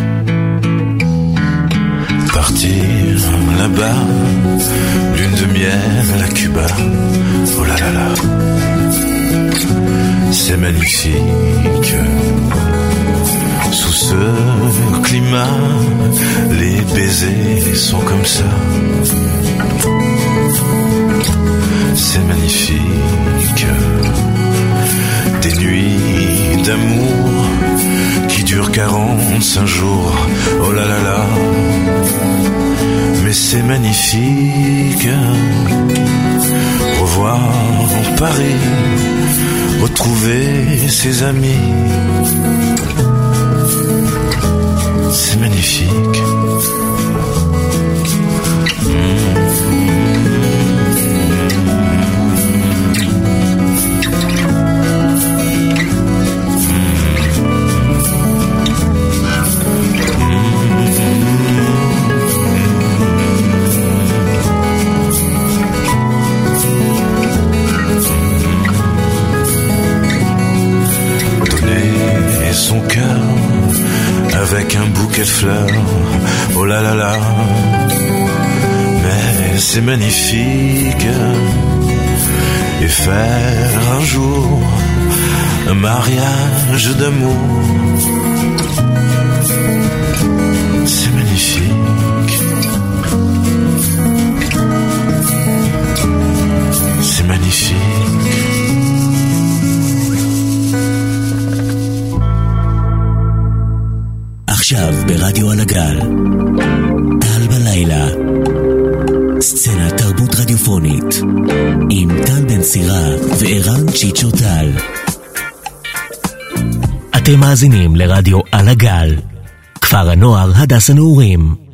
Partir là-bas, lune de miel à Cuba. Oh là là là, c'est magnifique. Sous ce climat, les baisers sont comme ça. C'est magnifique. Des nuits d'amour qui durent quarante-cinq jours. Oh là là là, mais c'est magnifique. Revoir Paris, retrouver ses amis. avec un bouquet de fleurs, oh là là là, mais c'est magnifique. Et faire un jour un mariage d'amour, c'est magnifique. C'est magnifique. עכשיו ברדיו על הגל, טל בלילה, סצנת תרבות רדיופונית, עם טל בן סירה וערן צ'יצ'ו טל. אתם מאזינים לרדיו על הגל, כפר הנוער הדס הנעורים.